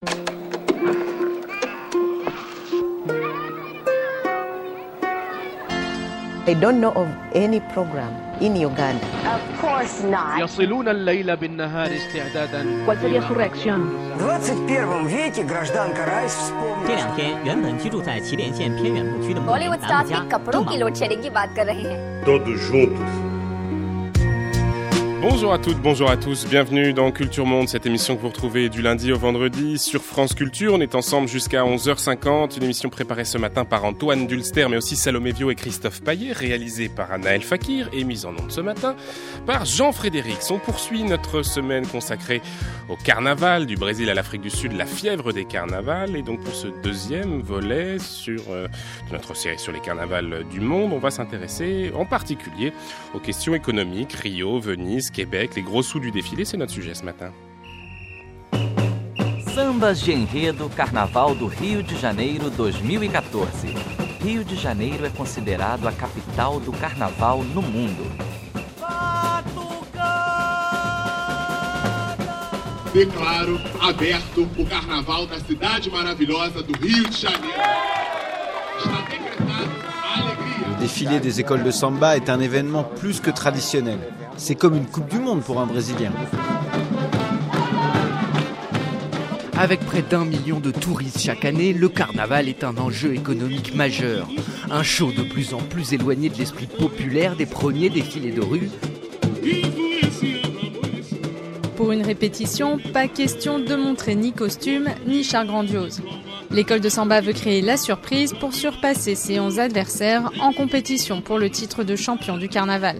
I don't know of any program in Uganda. Of course not. يصلون الليل بالنهار استعدادا. ¿Cuál sería su reacción? В 21 веке гражданка Райс вспомнила. 这两天，原本居住在祁连县偏远牧区的牧民 Bollywood 南 star 木 की 家 कपड़ों की load shedding की बात कर रहे हैं. Todos juntos. Bonjour à toutes, bonjour à tous, bienvenue dans Culture Monde, cette émission que vous retrouvez du lundi au vendredi sur France Culture. On est ensemble jusqu'à 11h50, une émission préparée ce matin par Antoine Dulster, mais aussi Salomé Vio et Christophe Payet, réalisée par Anaël Fakir et mise en onde ce matin par Jean-Frédéric. On poursuit notre semaine consacrée au carnaval du Brésil à l'Afrique du Sud, la fièvre des carnavals. Et donc pour ce deuxième volet de notre série sur les carnavals du monde, on va s'intéresser en particulier aux questions économiques, Rio, Venise, Québec, les gros sous du défilé, c'est notre sujet ce matin. Sambas de enredo Carnaval do Rio de Janeiro 2014. Rio de Janeiro é considerado a capital do carnaval no mundo. Declaro aberto o Carnaval da cidade maravilhosa do Rio de Janeiro. Está decretado a alegria. Le défilé des écoles de samba est un événement plus que traditionnel. C'est comme une Coupe du Monde pour un Brésilien. Avec près d'1 million de touristes chaque année, le carnaval est un enjeu économique majeur. Un show de plus en plus éloigné de l'esprit populaire des premiers défilés de rue. Pour une répétition, pas question de montrer ni costume, ni char grandiose. L'école de samba veut créer la surprise pour surpasser ses 11 adversaires en compétition pour le titre de champion du carnaval.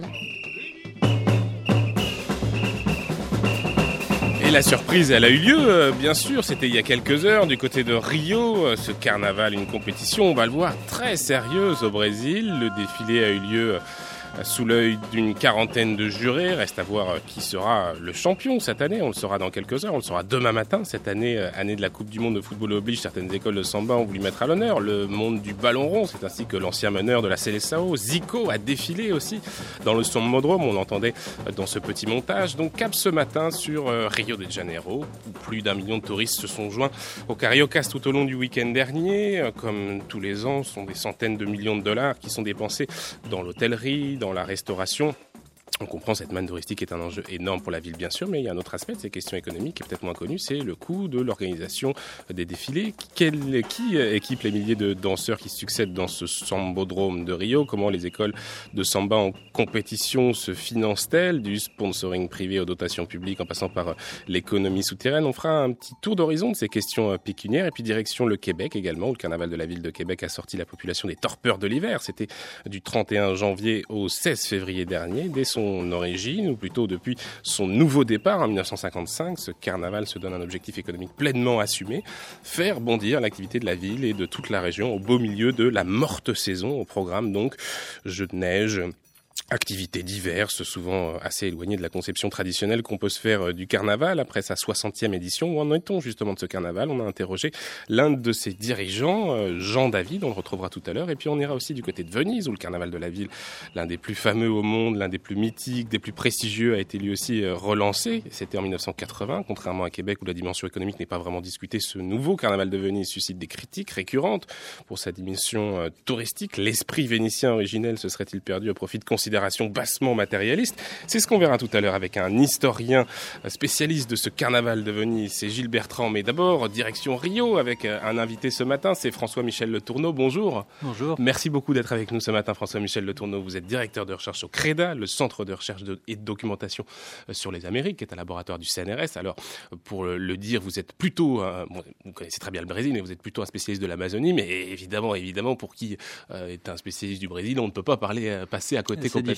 Et la surprise, elle a eu lieu, bien sûr, c'était il y a quelques heures, du côté de Rio, ce carnaval, une compétition, on va le voir, très sérieuse au Brésil. Le défilé a eu lieu sous l'œil d'une quarantaine de jurés. Reste à voir qui sera le champion cette année. On le saura dans quelques heures. On le saura demain matin. Cette année, année de la Coupe du Monde de football oblige, certaines écoles de samba ont voulu mettre à l'honneur le monde du ballon rond. C'est ainsi que l'ancien meneur de la Seleção, Zico, a défilé aussi dans le Sambódromo. On l'entendait dans ce petit montage. Donc cap ce matin sur Rio de Janeiro, où plus d'1 million de touristes se sont joints au Cariocas tout au long du week-end dernier. Comme tous les ans, ce sont des centaines de millions de dollars qui sont dépensés dans l'hôtellerie, dans la restauration. On comprend cette manne touristique est un enjeu énorme pour la ville, bien sûr, mais il y a un autre aspect de ces questions économiques qui est peut-être moins connu, c'est le coût de l'organisation des défilés. Qui équipe les milliers de danseurs qui succèdent dans ce Sambódromo de Rio? Comment les écoles de samba en compétition se financent-elles? Du sponsoring privé aux dotations publiques en passant par l'économie souterraine. On fera un petit tour d'horizon de ces questions pécuniaires et puis direction le Québec également, où le carnaval de la ville de Québec a sorti la population des torpeurs de l'hiver. C'était du 31 janvier au 16 février dernier, dès son origine, ou plutôt depuis son nouveau départ en 1955, ce carnaval se donne un objectif économique pleinement assumé, faire bondir l'activité de la ville et de toute la région au beau milieu de la morte saison. Au programme donc jeux de neige, activités diverses, souvent assez éloignées de la conception traditionnelle qu'on peut se faire du carnaval. Après sa 60e édition, où en est-on justement de ce carnaval? On a interrogé l'un de ses dirigeants, Jean David, on le retrouvera tout à l'heure. Et puis on ira aussi du côté de Venise, où le carnaval de la ville, l'un des plus fameux au monde, l'un des plus mythiques, des plus prestigieux, a été lui aussi relancé. C'était en 1980, contrairement à Québec où la dimension économique n'est pas vraiment discutée. Ce nouveau carnaval de Venise suscite des critiques récurrentes pour sa dimension touristique. L'esprit vénitien originel se serait-il perdu au profit de considérations bassement matérialiste? C'est ce qu'on verra tout à l'heure avec un historien spécialiste de ce carnaval de Venise, c'est Gilles Bertrand. Mais d'abord, direction Rio avec un invité ce matin, c'est François-Michel Le Tourneau. Bonjour. Bonjour. Merci beaucoup d'être avec nous ce matin, François-Michel Le Tourneau. Vous êtes directeur de recherche au CREDA, le Centre de recherche et de documentation sur les Amériques, qui est un laboratoire du CNRS. Alors, pour le dire, vous êtes plutôt, vous connaissez très bien le Brésil, mais vous êtes plutôt un spécialiste de l'Amazonie. Mais évidemment, pour qui est un spécialiste du Brésil, on ne peut pas passer à côté complètement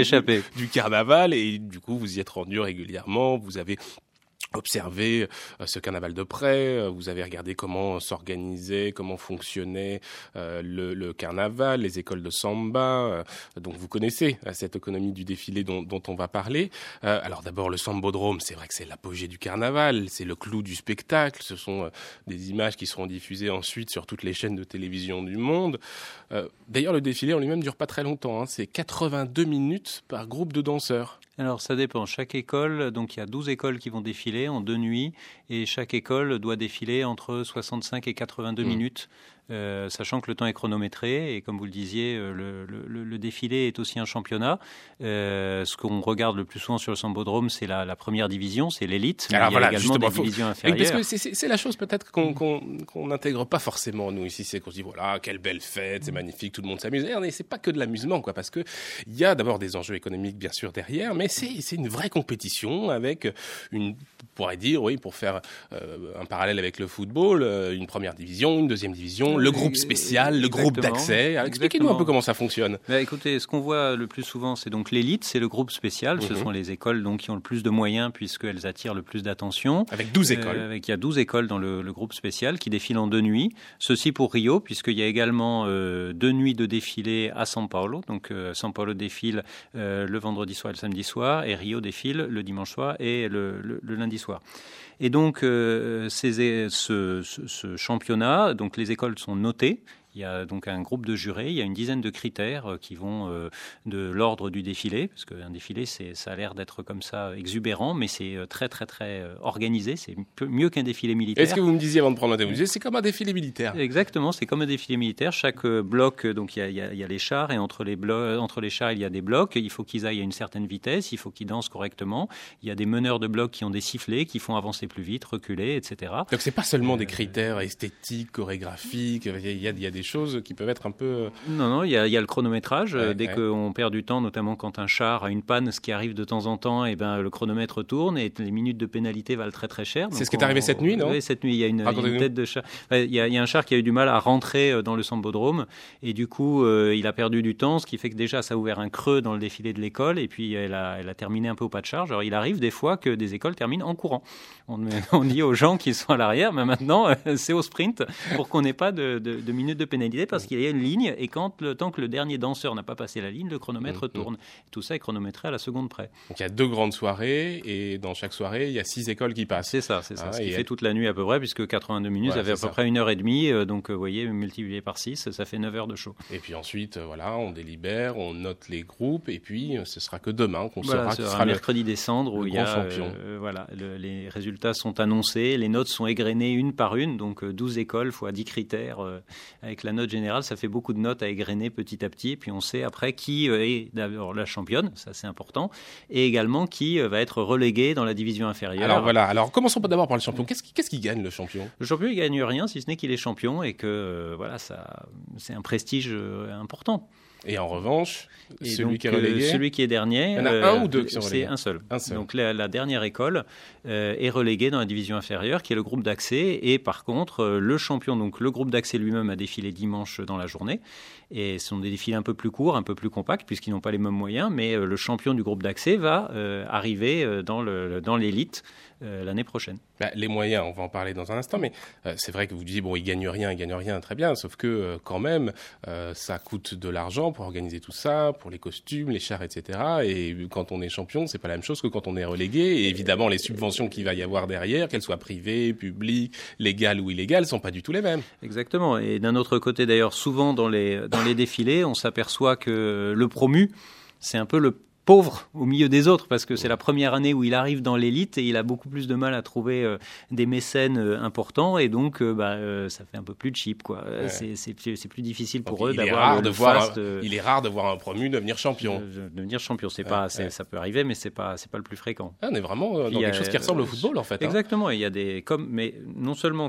du carnaval, et du coup vous y êtes rendu régulièrement, vous avez observé ce carnaval de près, vous avez regardé comment s'organisait, comment fonctionnait le carnaval, les écoles de samba, donc vous connaissez cette économie du défilé dont on va parler. Alors d'abord le Sambódromo, c'est vrai que c'est l'apogée du carnaval, c'est le clou du spectacle, ce sont des images qui seront diffusées ensuite sur toutes les chaînes de télévision du monde. D'ailleurs le défilé en lui-même dure pas très longtemps, c'est 82 minutes par groupe de danseurs. Alors ça dépend, chaque école, donc il y a 12 écoles qui vont défiler en 2 nuits et chaque école doit défiler entre 65 et 82 minutes. Sachant que le temps est chronométré et comme vous le disiez, le défilé est aussi un championnat. Ce qu'on regarde le plus souvent sur le Sambodrome, c'est la première division, c'est l'élite. Mais il y a également des divisions inférieures. Parce que c'est la chose peut-être qu'on n'intègre pas forcément nous ici, c'est qu'on se dit voilà quelle belle fête, c'est magnifique, tout le monde s'amuse. Et c'est pas que de l'amusement quoi, parce que il y a d'abord des enjeux économiques bien sûr derrière, mais c'est une vraie compétition avec on pourrait dire pour faire un parallèle avec le football, une première division, une deuxième division. Le groupe spécial, le groupe d'accès. Alors, expliquez-nous un peu comment ça fonctionne. Écoutez, ce qu'on voit le plus souvent, c'est donc l'élite, c'est le groupe spécial. Ce sont les écoles donc, qui ont le plus de moyens puisqu'elles attirent le plus d'attention. Avec 12 écoles. Il y a 12 écoles dans le groupe spécial qui défilent en 2 nuits. Ceci pour Rio, puisqu'il y a également 2 nuits de défilé à São Paulo. Donc São Paulo défile le vendredi soir et le samedi soir et Rio défile le dimanche soir et le lundi soir. Et donc, ce championnat, donc les écoles sont notées. Il y a donc un groupe de jurés, il y a une dizaine de critères qui vont de l'ordre du défilé, parce qu'un défilé, ça a l'air d'être comme ça exubérant, mais c'est très, très, très organisé. C'est mieux qu'un défilé militaire. Est-ce que vous me disiez avant de prendre le thème, c'est comme un défilé militaire? Exactement, c'est comme un défilé militaire. Chaque bloc, donc il y a les chars, et entre les chars, il y a des blocs. Il faut qu'ils aillent à une certaine vitesse, il faut qu'ils dansent correctement. Il y a des meneurs de blocs qui ont des sifflets, qui font avancer plus vite, reculer, etc. Donc c'est pas seulement des critères esthétiques, chorégraphiques, il y a des choses qui peuvent être un peu... Non, il y a le chronométrage. Dès qu'on perd du temps, notamment quand un char a une panne, ce qui arrive de temps en temps, et le chronomètre tourne et les minutes de pénalité valent très très cher. C'est ce qui est arrivé cette nuit, non? Oui, cette nuit, il y a une tête de char. Il y a un char qui a eu du mal à rentrer dans le Sambodrome et du coup, il a perdu du temps, ce qui fait que déjà, ça a ouvert un creux dans le défilé de l'école et puis elle a terminé un peu au pas de charge. Alors, il arrive des fois que des écoles terminent en courant. On dit aux gens qui sont à l'arrière, mais maintenant, c'est au sprint pour qu'on n'ait pas de minutes de pénalité parce qu'il y a une ligne et tant que le dernier danseur n'a pas passé la ligne, le chronomètre tourne. Tout ça est chronométré à la seconde près. Donc il y a 2 grandes soirées et dans chaque soirée, il y a 6 écoles qui passent. C'est ça. Ce qui fait toute la nuit à peu près, puisque 82 minutes, ça fait à peu près 1h30. Donc vous voyez, multiplié par 6, ça fait 9 heures de show. Et puis ensuite, on délibère, on note les groupes et puis ce sera que demain qu'on saura qui sera sera mercredi des cendres où il y a champion. Les résultats sont annoncés, les notes sont égrenées une par une, donc 12 écoles fois 10 critères avec la note générale, ça fait beaucoup de notes à égrener petit à petit, et puis on sait après qui est d'abord la championne, ça c'est important, et également qui va être relégué dans la division inférieure. Alors commençons d'abord par le champion. Qu'est-ce qui gagne le champion? Le champion il gagne rien si ce n'est qu'il est champion et que c'est un prestige important. Et en revanche, celui qui est relégué, celui qui est dernier, il y en a un ou deux qui sont relégués? C'est un seul. Donc la dernière école est reléguée dans la division inférieure, qui est le groupe d'accès. Et par contre, le champion, donc le groupe d'accès lui-même, a défilé dimanche dans la journée. Et ce sont des défilés un peu plus courts, un peu plus compacts, puisqu'ils n'ont pas les mêmes moyens. Mais le champion du groupe d'accès va arriver dans l'élite l'année prochaine. Les moyens, on va en parler dans un instant, mais c'est vrai que vous disiez, il gagne rien, très bien, sauf que quand même, ça coûte de l'argent pour organiser tout ça, pour les costumes, les chars, etc. Et quand on est champion, c'est pas la même chose que quand on est relégué. Et évidemment, les subventions qu'il va y avoir derrière, qu'elles soient privées, publiques, légales ou illégales, sont pas du tout les mêmes. Exactement. Et d'un autre côté, d'ailleurs, souvent dans les défilés, on s'aperçoit que le promu, c'est un peu le pauvre au milieu des autres, parce que c'est la première année où il arrive dans l'élite et il a beaucoup plus de mal à trouver des mécènes importants, et donc ça fait un peu plus cheap, quoi. C'est plus difficile pour eux d'avoir il est rare de voir un promu devenir champion. Devenir champion, ça peut arriver, mais c'est pas le plus fréquent. On est vraiment dans quelque chose qui ressemble au football, en fait. Exactement. Il y a mais non seulement,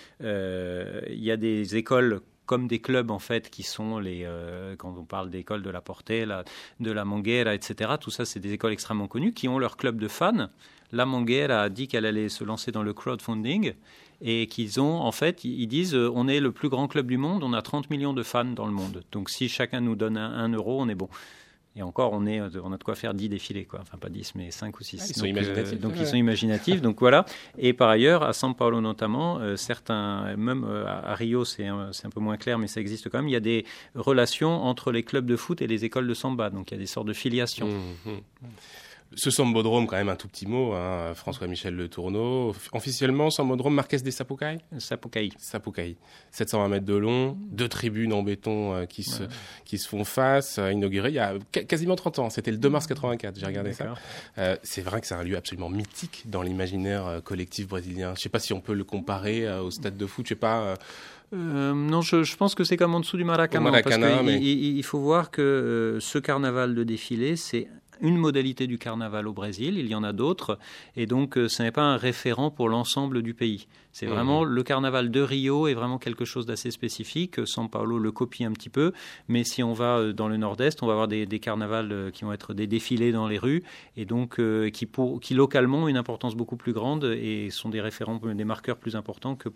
il y a des écoles comme des clubs en fait qui sont quand on parle d'écoles de la Portela, de la Mangueira, etc. Tout ça, c'est des écoles extrêmement connues qui ont leur club de fans. La Mangueira a dit qu'elle allait se lancer dans le crowdfunding et qu'ils ont, en fait, ils disent on est le plus grand club du monde, on a 30 millions de fans dans le monde. Donc si chacun nous donne 1 euro, on est bon. Et encore, on a de quoi faire 10 défilés, quoi. Enfin, pas 10, mais 5 ou 6. Ils sont imaginatifs. Donc, ils sont imaginatifs. Donc, voilà. Et par ailleurs, à São Paulo notamment, certains, même à Rio, c'est un peu moins clair, mais ça existe quand même. Il y a des relations entre les clubs de foot et les écoles de samba. Donc, il y a des sortes de filiations. Ce Sambodrome, quand même, un tout petit mot, hein, François-Michel Le Tourneau. Officiellement, Sambodrome Marquès des Sapucaí. 720 mètres de long, 2 tribunes en béton qui se font face, inaugurées il y a quasiment 30 ans. C'était le 2 mars 84, j'ai regardé ça. C'est vrai que c'est un lieu absolument mythique dans l'imaginaire collectif brésilien. Je ne sais pas si on peut le comparer au stade de foot, je ne sais pas... non, je pense que c'est comme en dessous du Maracanã. Parce il faut voir que ce carnaval de défilé, c'est une modalité du carnaval au Brésil, il y en a d'autres, et donc ce n'est pas un référent pour l'ensemble du pays. C'est vraiment le carnaval de Rio est vraiment quelque chose d'assez spécifique. São Paulo le copie un petit peu, mais si on va dans le nord-est, on va avoir des carnavals qui vont être des défilés dans les rues, et donc qui localement ont une importance beaucoup plus grande et sont des référents, des marqueurs plus importants que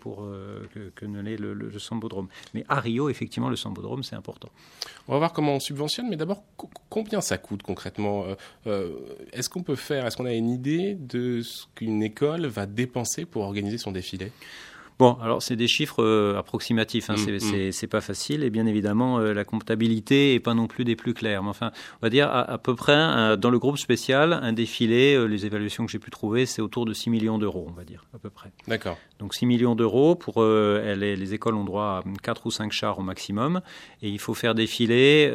ne l'est le Sambodrome. Mais à Rio, effectivement, le Sambodrome, c'est important. On va voir comment on subventionne, mais d'abord, combien ça coûte concrètement ? Est-ce qu'on a une idée de ce qu'une école va dépenser pour organiser son défilé ? Bon, alors c'est des chiffres approximatifs, hein, c'est pas facile, et bien évidemment la comptabilité est pas non plus des plus claires. Mais enfin, on va dire à peu près dans le groupe spécial, un défilé, les évaluations que j'ai pu trouver, c'est autour de 6 millions d'euros, on va dire, à peu près. D'accord. Donc 6 millions d'euros, pour les écoles ont droit à 4 ou 5 chars au maximum, et il faut faire défiler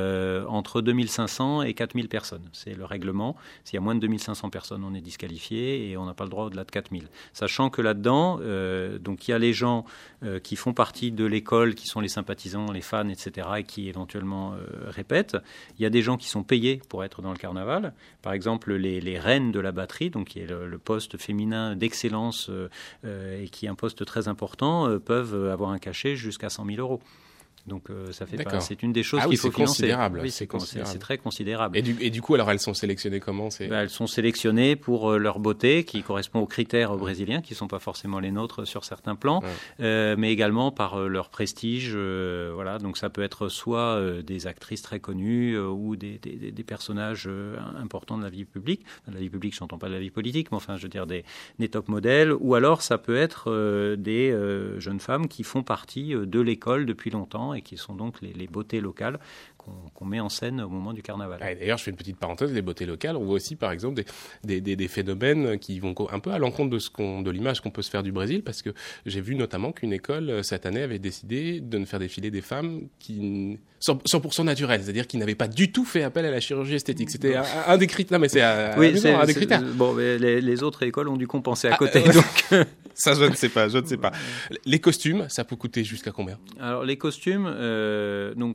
entre 2500 et 4000 personnes. C'est le règlement. S'il y a moins de 2500 personnes, on est disqualifié et on n'a pas le droit au-delà de 4000. Sachant que là-dedans, donc il y a les gens qui font partie de l'école, qui sont les sympathisants, les fans, etc., et qui éventuellement répètent. Il y a des gens qui sont payés pour être dans le carnaval. Par exemple, les reines de la batterie, donc qui est le poste féminin d'excellence et qui est un poste très important, peuvent avoir un cachet jusqu'à 100 000 euros. Donc ça fait pas, c'est une des choses qu'il faut financer. Oui, c'est très considérable. Et du coup, alors elles sont sélectionnées comment ? Elles sont sélectionnées pour leur beauté, qui correspond aux critères brésiliens, qui ne sont pas forcément les nôtres sur certains plans, mais également par leur prestige. Voilà, donc ça peut être soit des actrices très connues ou des personnages importants de la vie publique. De la vie publique, je n'entends pas de la vie politique, mais enfin, je veux dire des top modèles. Ou alors, ça peut être des jeunes femmes qui font partie de l'école depuis longtemps et qui sont donc les beautés locales qu'on met en scène au moment du carnaval. Ah, d'ailleurs, je fais une petite parenthèse, les beautés locales, on voit aussi par exemple des phénomènes qui vont un peu à l'encontre de l'image qu'on peut se faire du Brésil, parce que j'ai vu notamment qu'une école cette année avait décidé de ne faire défiler des femmes qui 100% naturelles, c'est-à-dire qui n'avaient pas du tout fait appel à la chirurgie esthétique. C'était un des critères. Non, mais c'est un des critères. Bon, mais les autres écoles ont dû compenser à côté. Donc ça, je ne sais pas. Les costumes, ça peut coûter jusqu'à combien ? Alors les costumes, donc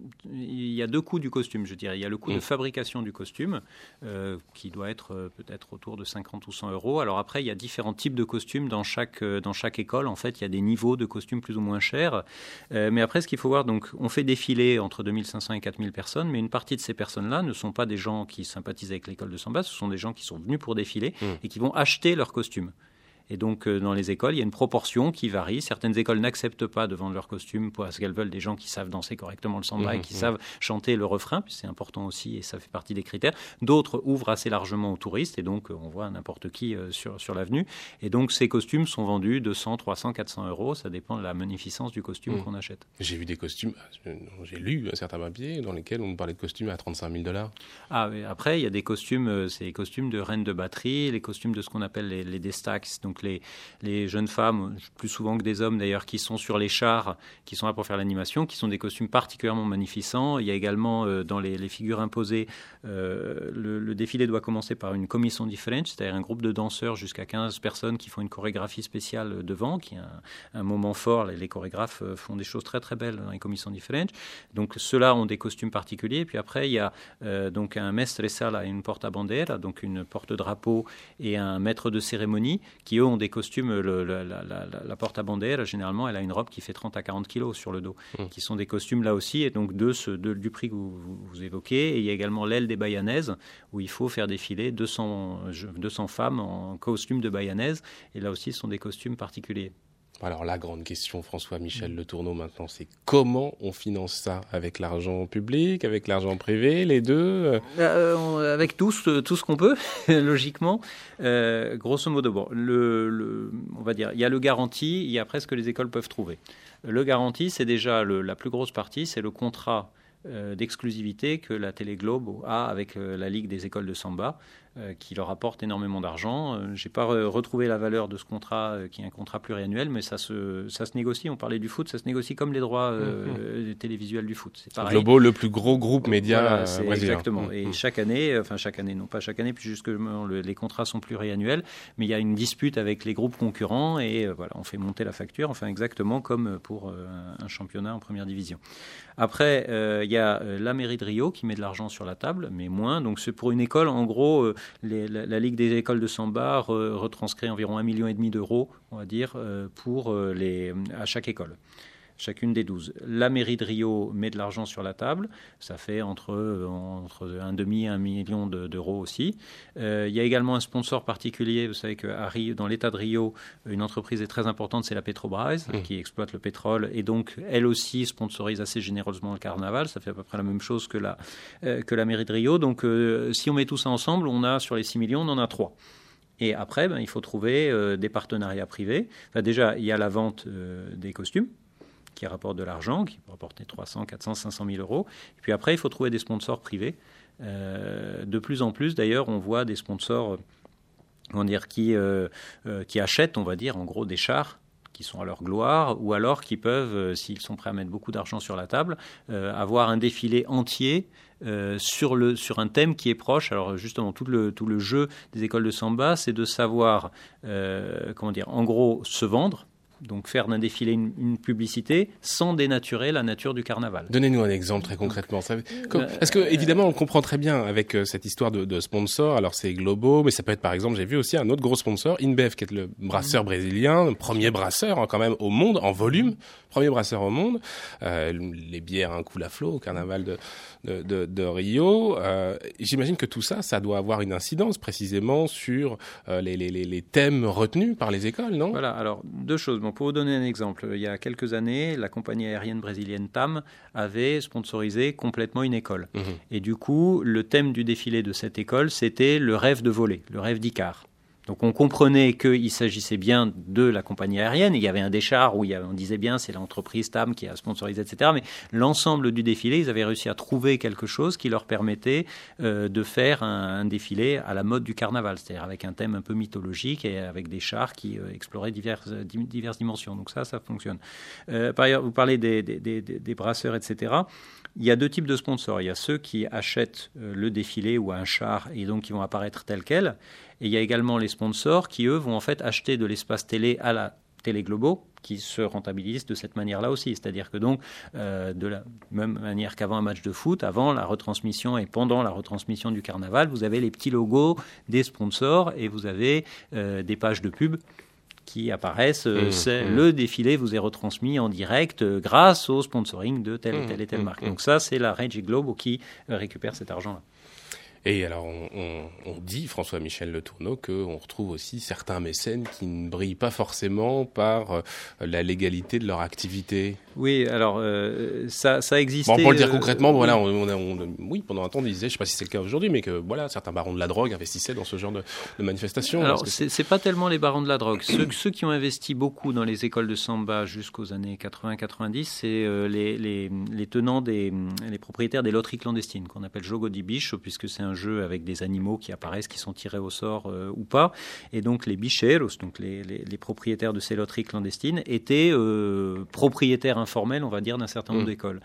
il y a deux coûts du costume, je dirais. Il y a le coût de fabrication du costume, qui doit être peut-être autour de 50 ou 100 euros. Alors après, il y a différents types de costumes dans chaque école. En fait, il y a des niveaux de costumes plus ou moins chers. Mais après, ce qu'il faut voir, donc, on fait défiler entre 2500 et 4000 personnes, mais une partie de ces personnes-là ne sont pas des gens qui sympathisent avec l'école de samba, ce sont des gens qui sont venus pour défiler et qui vont acheter leurs costumes. Et donc, dans les écoles, il y a une proportion qui varie. Certaines écoles n'acceptent pas de vendre leurs costumes parce qu'elles veulent des gens qui savent danser correctement le samba et qui savent chanter le refrain, puis c'est important aussi et ça fait partie des critères. D'autres ouvrent assez largement aux touristes et donc on voit n'importe qui sur l'avenue. Et donc, ces costumes sont vendus 200, 300, 400 euros. Ça dépend de la magnificence du costume qu'on achète. J'ai vu des costumes, j'ai lu certains papiers dans lesquels on parlait de costumes à 35 000 $. Ah, mais après, il y a des costumes, c'est les costumes de reines de batterie, les costumes de ce qu'on appelle les destaques, donc les jeunes femmes, plus souvent que des hommes d'ailleurs, qui sont sur les chars, qui sont là pour faire l'animation, qui sont des costumes particulièrement magnificents. Il y a également dans les figures imposées, le défilé doit commencer par une commission diferente, c'est-à-dire un groupe de danseurs jusqu'à 15 personnes qui font une chorégraphie spéciale devant, qui est un moment fort. Les chorégraphes font des choses très très belles dans les commissions diferentes. Donc ceux-là ont des costumes particuliers. Puis après, il y a donc un mestre sala et une porta-bandeira, donc une porte-drapeau et un maître de cérémonie, qui eux ont des costumes. La porta-bandeira, généralement, elle a une robe qui fait 30 à 40 kilos sur le dos, qui sont des costumes là aussi, et donc du prix que vous évoquez. Et il y a également l'aile des Baianaises, où il faut faire défiler 200 femmes en costume de Baianaise, et là aussi, ce sont des costumes particuliers. Alors la grande question, François-Michel Le Tourneau maintenant, c'est comment on finance ça ? Avec l'argent public, avec l'argent privé, les deux avec tout ce qu'on peut, logiquement. Grosso modo, bon, on va dire, il y a le garanti, il y a après ce que les écoles peuvent trouver. Le garanti, c'est déjà la plus grosse partie, c'est le contrat d'exclusivité que la Télé Globe a avec la Ligue des écoles de samba. qui leur apporte énormément d'argent. Je n'ai pas retrouvé la valeur de ce contrat, qui est un contrat pluriannuel, mais ça se négocie. On parlait du foot, ça se négocie comme les droits télévisuels du foot. C'est pareil. Globo, le plus gros groupe média brésilien. Exactement. Et chaque année, non pas chaque année, puis justement les contrats sont pluriannuels, mais il y a une dispute avec les groupes concurrents et on fait monter la facture, enfin exactement comme pour un championnat en première division. Après, il y a la mairie de Rio qui met de l'argent sur la table, mais moins. Donc c'est pour une école, en gros, la Ligue des écoles de samba retranscrit environ 1,5 million d'euros, on va dire, à chaque école. Chacune des 12. La mairie de Rio met de l'argent sur la table, ça fait entre 1,5 et 1 million d'euros aussi. Il y a également un sponsor particulier, vous savez qu'à Rio, dans l'état de Rio, une entreprise est très importante, c'est la Petrobras, qui exploite le pétrole, et donc elle aussi sponsorise assez généreusement le carnaval, ça fait à peu près la même chose que la mairie de Rio. Donc si on met tout ça ensemble, on a sur les 6 millions, on en a 3. Et après, il faut trouver des partenariats privés. Enfin, déjà, il y a la vente des costumes, qui rapporte de l'argent, qui peut rapporter 300, 400, 500 000 euros. Et puis après, il faut trouver des sponsors privés. De plus en plus, d'ailleurs, on voit des sponsors qui achètent, on va dire, en gros, des chars qui sont à leur gloire, ou alors qui peuvent, s'ils sont prêts à mettre beaucoup d'argent sur la table, avoir un défilé entier sur un thème qui est proche. Alors justement, tout le jeu des écoles de samba, c'est de savoir, en gros, se vendre, donc faire d'un défilé une publicité sans dénaturer la nature du carnaval. Donnez-nous un exemple très concrètement. Parce que évidemment, on comprend très bien avec cette histoire de sponsor. Alors c'est Globo, mais ça peut être par exemple, j'ai vu aussi un autre gros sponsor, InBev, qui est le brasseur brésilien, le premier brasseur quand même au monde en volume, premier brasseur au monde. Les bières coulent à flot au carnaval de Rio. J'imagine que tout ça doit avoir une incidence précisément sur les thèmes retenus par les écoles, non ? Voilà. Alors deux choses. Bon, pour vous donner un exemple, il y a quelques années, la compagnie aérienne brésilienne TAM avait sponsorisé complètement une école. Et du coup, le thème du défilé de cette école, c'était le rêve de voler, le rêve d'Icare. Donc on comprenait qu'il s'agissait bien de la compagnie aérienne. Il y avait un des chars où on disait bien c'est l'entreprise TAM qui a sponsorisé, etc. Mais l'ensemble du défilé, ils avaient réussi à trouver quelque chose qui leur permettait de faire un défilé à la mode du carnaval, c'est-à-dire avec un thème un peu mythologique et avec des chars qui exploraient diverses dimensions. Donc ça fonctionne. Par ailleurs, vous parlez des brasseurs, etc. Il y a deux types de sponsors. Il y a ceux qui achètent le défilé ou un char et donc qui vont apparaître tel quel. Et il y a également les sponsors qui, eux, vont en fait acheter de l'espace télé à la Télé Globo, qui se rentabilisent de cette manière-là aussi. C'est-à-dire que donc, de la même manière qu'avant un match de foot, avant la retransmission et pendant la retransmission du carnaval, vous avez les petits logos des sponsors et vous avez des pages de pub qui apparaissent. Le défilé vous est retransmis en direct grâce au sponsoring de telle et telle marque. Donc ça, c'est la Rede Globo qui récupère cet argent-là. Et alors, on dit, François-Michel Le Tourneau, qu'on retrouve aussi certains mécènes qui ne brillent pas forcément par la légalité de leur activité. Oui, alors, ça existait... Bon, pour le dire concrètement, voilà, oui, pendant un temps, on disait, je ne sais pas si c'est le cas aujourd'hui, mais que voilà, certains barons de la drogue investissaient dans ce genre de manifestations. Alors, c'est pas tellement les barons de la drogue. Ceux qui ont investi beaucoup dans les écoles de samba jusqu'aux années 80-90, c'est les tenants les propriétaires des loteries clandestines, qu'on appelle jogo de bicho, puisque c'est un jeu avec des animaux qui apparaissent, qui sont tirés au sort ou pas. Et donc les bicheiros, donc les propriétaires de ces loteries clandestines, étaient propriétaires informels, on va dire, d'un certain nombre d'écoles.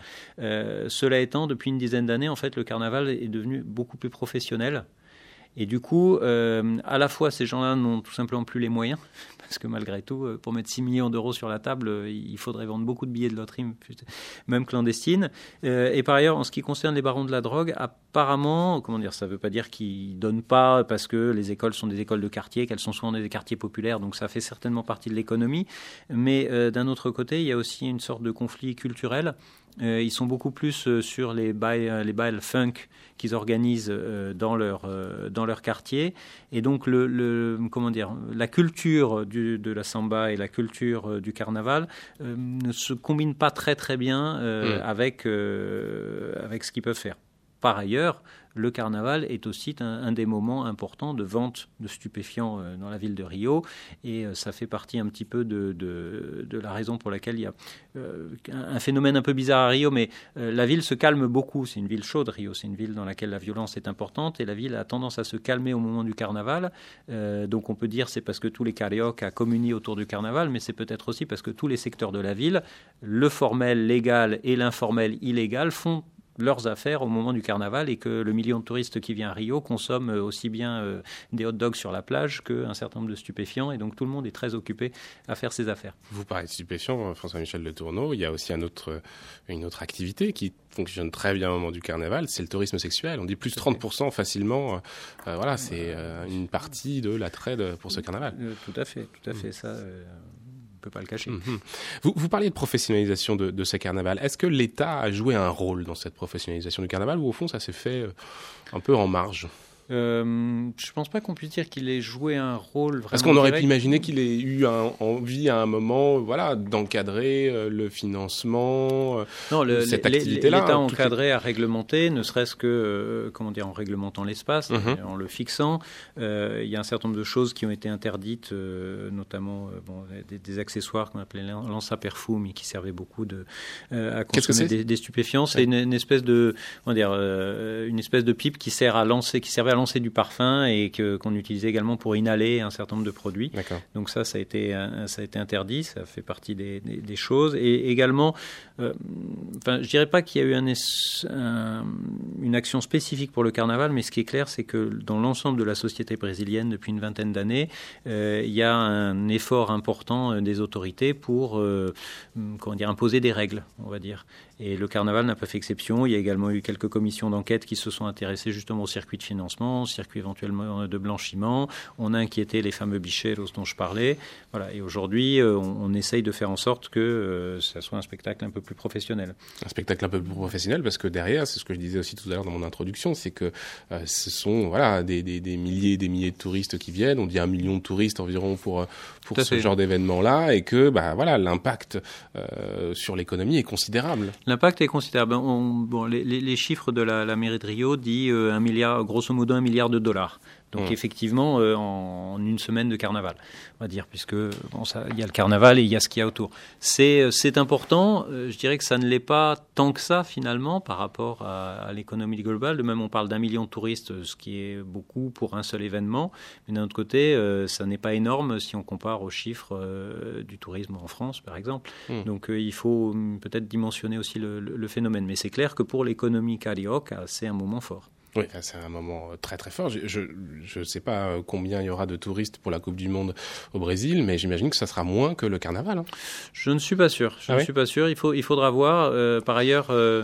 Cela étant, depuis une dizaine d'années, en fait, le carnaval est devenu beaucoup plus professionnel. Et du coup, à la fois, ces gens-là n'ont tout simplement plus les moyens, parce que malgré tout, pour mettre 6 millions d'euros sur la table, il faudrait vendre beaucoup de billets de loterie, même clandestines. Et par ailleurs, en ce qui concerne les barons de la drogue, apparemment, ça ne veut pas dire qu'ils ne donnent pas, parce que les écoles sont des écoles de quartier, qu'elles sont souvent des quartiers populaires, donc ça fait certainement partie de l'économie. Mais d'un autre côté, il y a aussi une sorte de conflit culturel. Ils sont beaucoup plus sur les bals funk qu'ils organisent dans leur quartier, et donc la culture de la samba et la culture du carnaval ne se combinent pas très très bien avec ce qu'ils peuvent faire. par ailleurs, le carnaval est aussi un des moments importants de vente de stupéfiants dans la ville de Rio, et ça fait partie un petit peu de la raison pour laquelle il y a un phénomène un peu bizarre à Rio, mais la ville se calme beaucoup. C'est une ville chaude, Rio, c'est une ville dans laquelle la violence est importante, et la ville a tendance à se calmer au moment du carnaval. Donc on peut dire c'est parce que tous les cariocas communient autour du carnaval, mais c'est peut-être aussi parce que tous les secteurs de la ville, le formel légal et l'informel illégal, font leurs affaires au moment du carnaval, et que le million de touristes qui vient à Rio consomme aussi bien des hot dogs sur la plage qu'un certain nombre de stupéfiants, et donc tout le monde est très occupé à faire ses affaires. Vous parlez de stupéfiants, François-Michel Le Tourneau, il y a aussi une autre activité qui fonctionne très bien au moment du carnaval, c'est le tourisme sexuel. On dit plus de 30% facilement, voilà, c'est une partie de l'attrait pour ce carnaval. Tout à fait, ça... On ne peut pas le cacher. Vous parliez de professionnalisation de ce carnaval. Est-ce que l'État a joué un rôle dans cette professionnalisation du carnaval, ou au fond ça s'est fait un peu en marge ? Je ne pense pas qu'on puisse dire qu'il ait joué un rôle vraiment. Est-ce qu'on aurait pu imaginer qu'il ait eu envie à un moment, d'encadrer le financement, cette activité-là? L'État encadré à réglementer, ne serait-ce que en réglementant l'espace, en le fixant. Il y a un certain nombre de choses qui ont été interdites, notamment des accessoires qu'on appelait lança-perfumi, qui servaient beaucoup à consommer des stupéfiants. C'est une espèce de pipe qui servait à lancer du parfum, et qu'on utilisait également pour inhaler un certain nombre de produits. D'accord. Donc ça a été interdit, ça fait partie des choses. Et également, je dirais pas qu'il y a eu une action spécifique pour le carnaval, mais ce qui est clair, c'est que dans l'ensemble de la société brésilienne, depuis une vingtaine d'années, il y a un effort important des autorités pour imposer des règles, on va dire. Et le carnaval n'a pas fait exception. Il y a également eu quelques commissions d'enquête qui se sont intéressées justement au circuit de financement, au circuit éventuellement de blanchiment. On a inquiété les fameux bicheros dont je parlais. Voilà. Et aujourd'hui, on essaye de faire en sorte que ça soit un spectacle un peu plus professionnel. Un spectacle un peu plus professionnel, parce que derrière, c'est ce que je disais aussi tout à l'heure dans mon introduction, c'est que ce sont des milliers et des milliers de touristes qui viennent. On dit 1 million de touristes environ pour ce genre d'événement-là, et que l'impact sur l'économie est considérable. L'impact est considérable. Les chiffres de la mairie de Rio disent grosso modo $1 milliard. Donc effectivement, en une semaine de carnaval, on va dire, puisque il y a le carnaval et il y a ce qu'il y a autour. C'est important. Je dirais que ça ne l'est pas tant que ça finalement par rapport à l'économie globale. De même, on parle d'1 million de touristes, ce qui est beaucoup pour un seul événement. Mais d'un autre côté, ça n'est pas énorme si on compare aux chiffres du tourisme en France, par exemple. Donc il faut peut-être dimensionner aussi le phénomène. Mais c'est clair que pour l'économie carioca, c'est un moment fort. Oui, c'est un moment très très fort. Je ne sais pas combien il y aura de touristes pour la Coupe du Monde au Brésil, mais j'imagine que ça sera moins que le carnaval. Hein. Je ne suis pas sûr. Je suis pas sûr. Il faudra voir. Par ailleurs,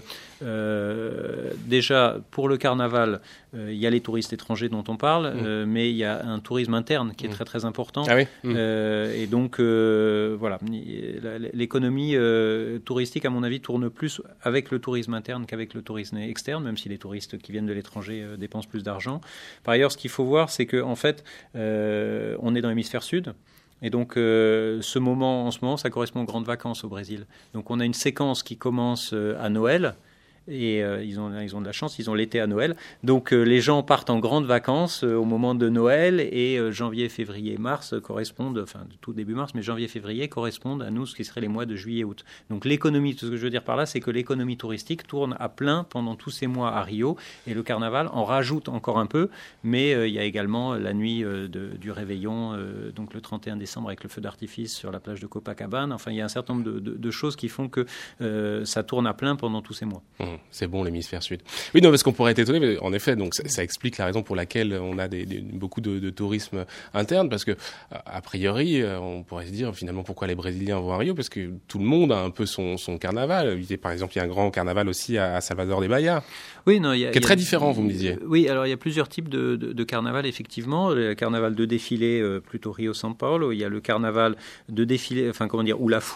déjà pour le carnaval, il y a les touristes étrangers dont on parle, mais il y a un tourisme interne qui est très très important. Ah oui. Et donc l'économie touristique, à mon avis, tourne plus avec le tourisme interne qu'avec le tourisme externe, même si les touristes qui viennent de l'étranger dépensent plus d'argent. Par ailleurs, ce qu'il faut voir, c'est que en fait, on est dans l'hémisphère sud. Et donc, en ce moment, ça correspond aux grandes vacances au Brésil. Donc, on a une séquence qui commence à Noël. Et ils ont de la chance, ils ont l'été à Noël. Donc les gens partent en grandes vacances au moment de Noël, et janvier, février, mars correspondent, tout début mars, mais janvier, février correspondent à nous, ce qui serait les mois de juillet, août. Donc l'économie, tout ce que je veux dire par là, c'est que l'économie touristique tourne à plein pendant tous ces mois à Rio, et le carnaval en rajoute encore un peu, mais il y a également la nuit du réveillon, donc le 31 décembre avec le feu d'artifice sur la plage de Copacabana. Enfin, il y a un certain nombre de choses qui font que ça tourne à plein pendant tous ces mois. C'est bon, l'hémisphère sud. Oui, non, parce qu'on pourrait être étonné, mais en effet, donc ça explique la raison pour laquelle on a beaucoup de tourisme interne, parce que a priori, on pourrait se dire finalement pourquoi les Brésiliens vont à Rio, parce que tout le monde a un peu son carnaval. Par exemple, il y a un grand carnaval aussi à Salvador de Bahia. Oui, qui est très différent, vous me disiez. Oui, alors il y a plusieurs types de carnaval, effectivement. Le carnaval de défilé, plutôt Rio-São Paulo. Il y a le carnaval de défilé, où la foule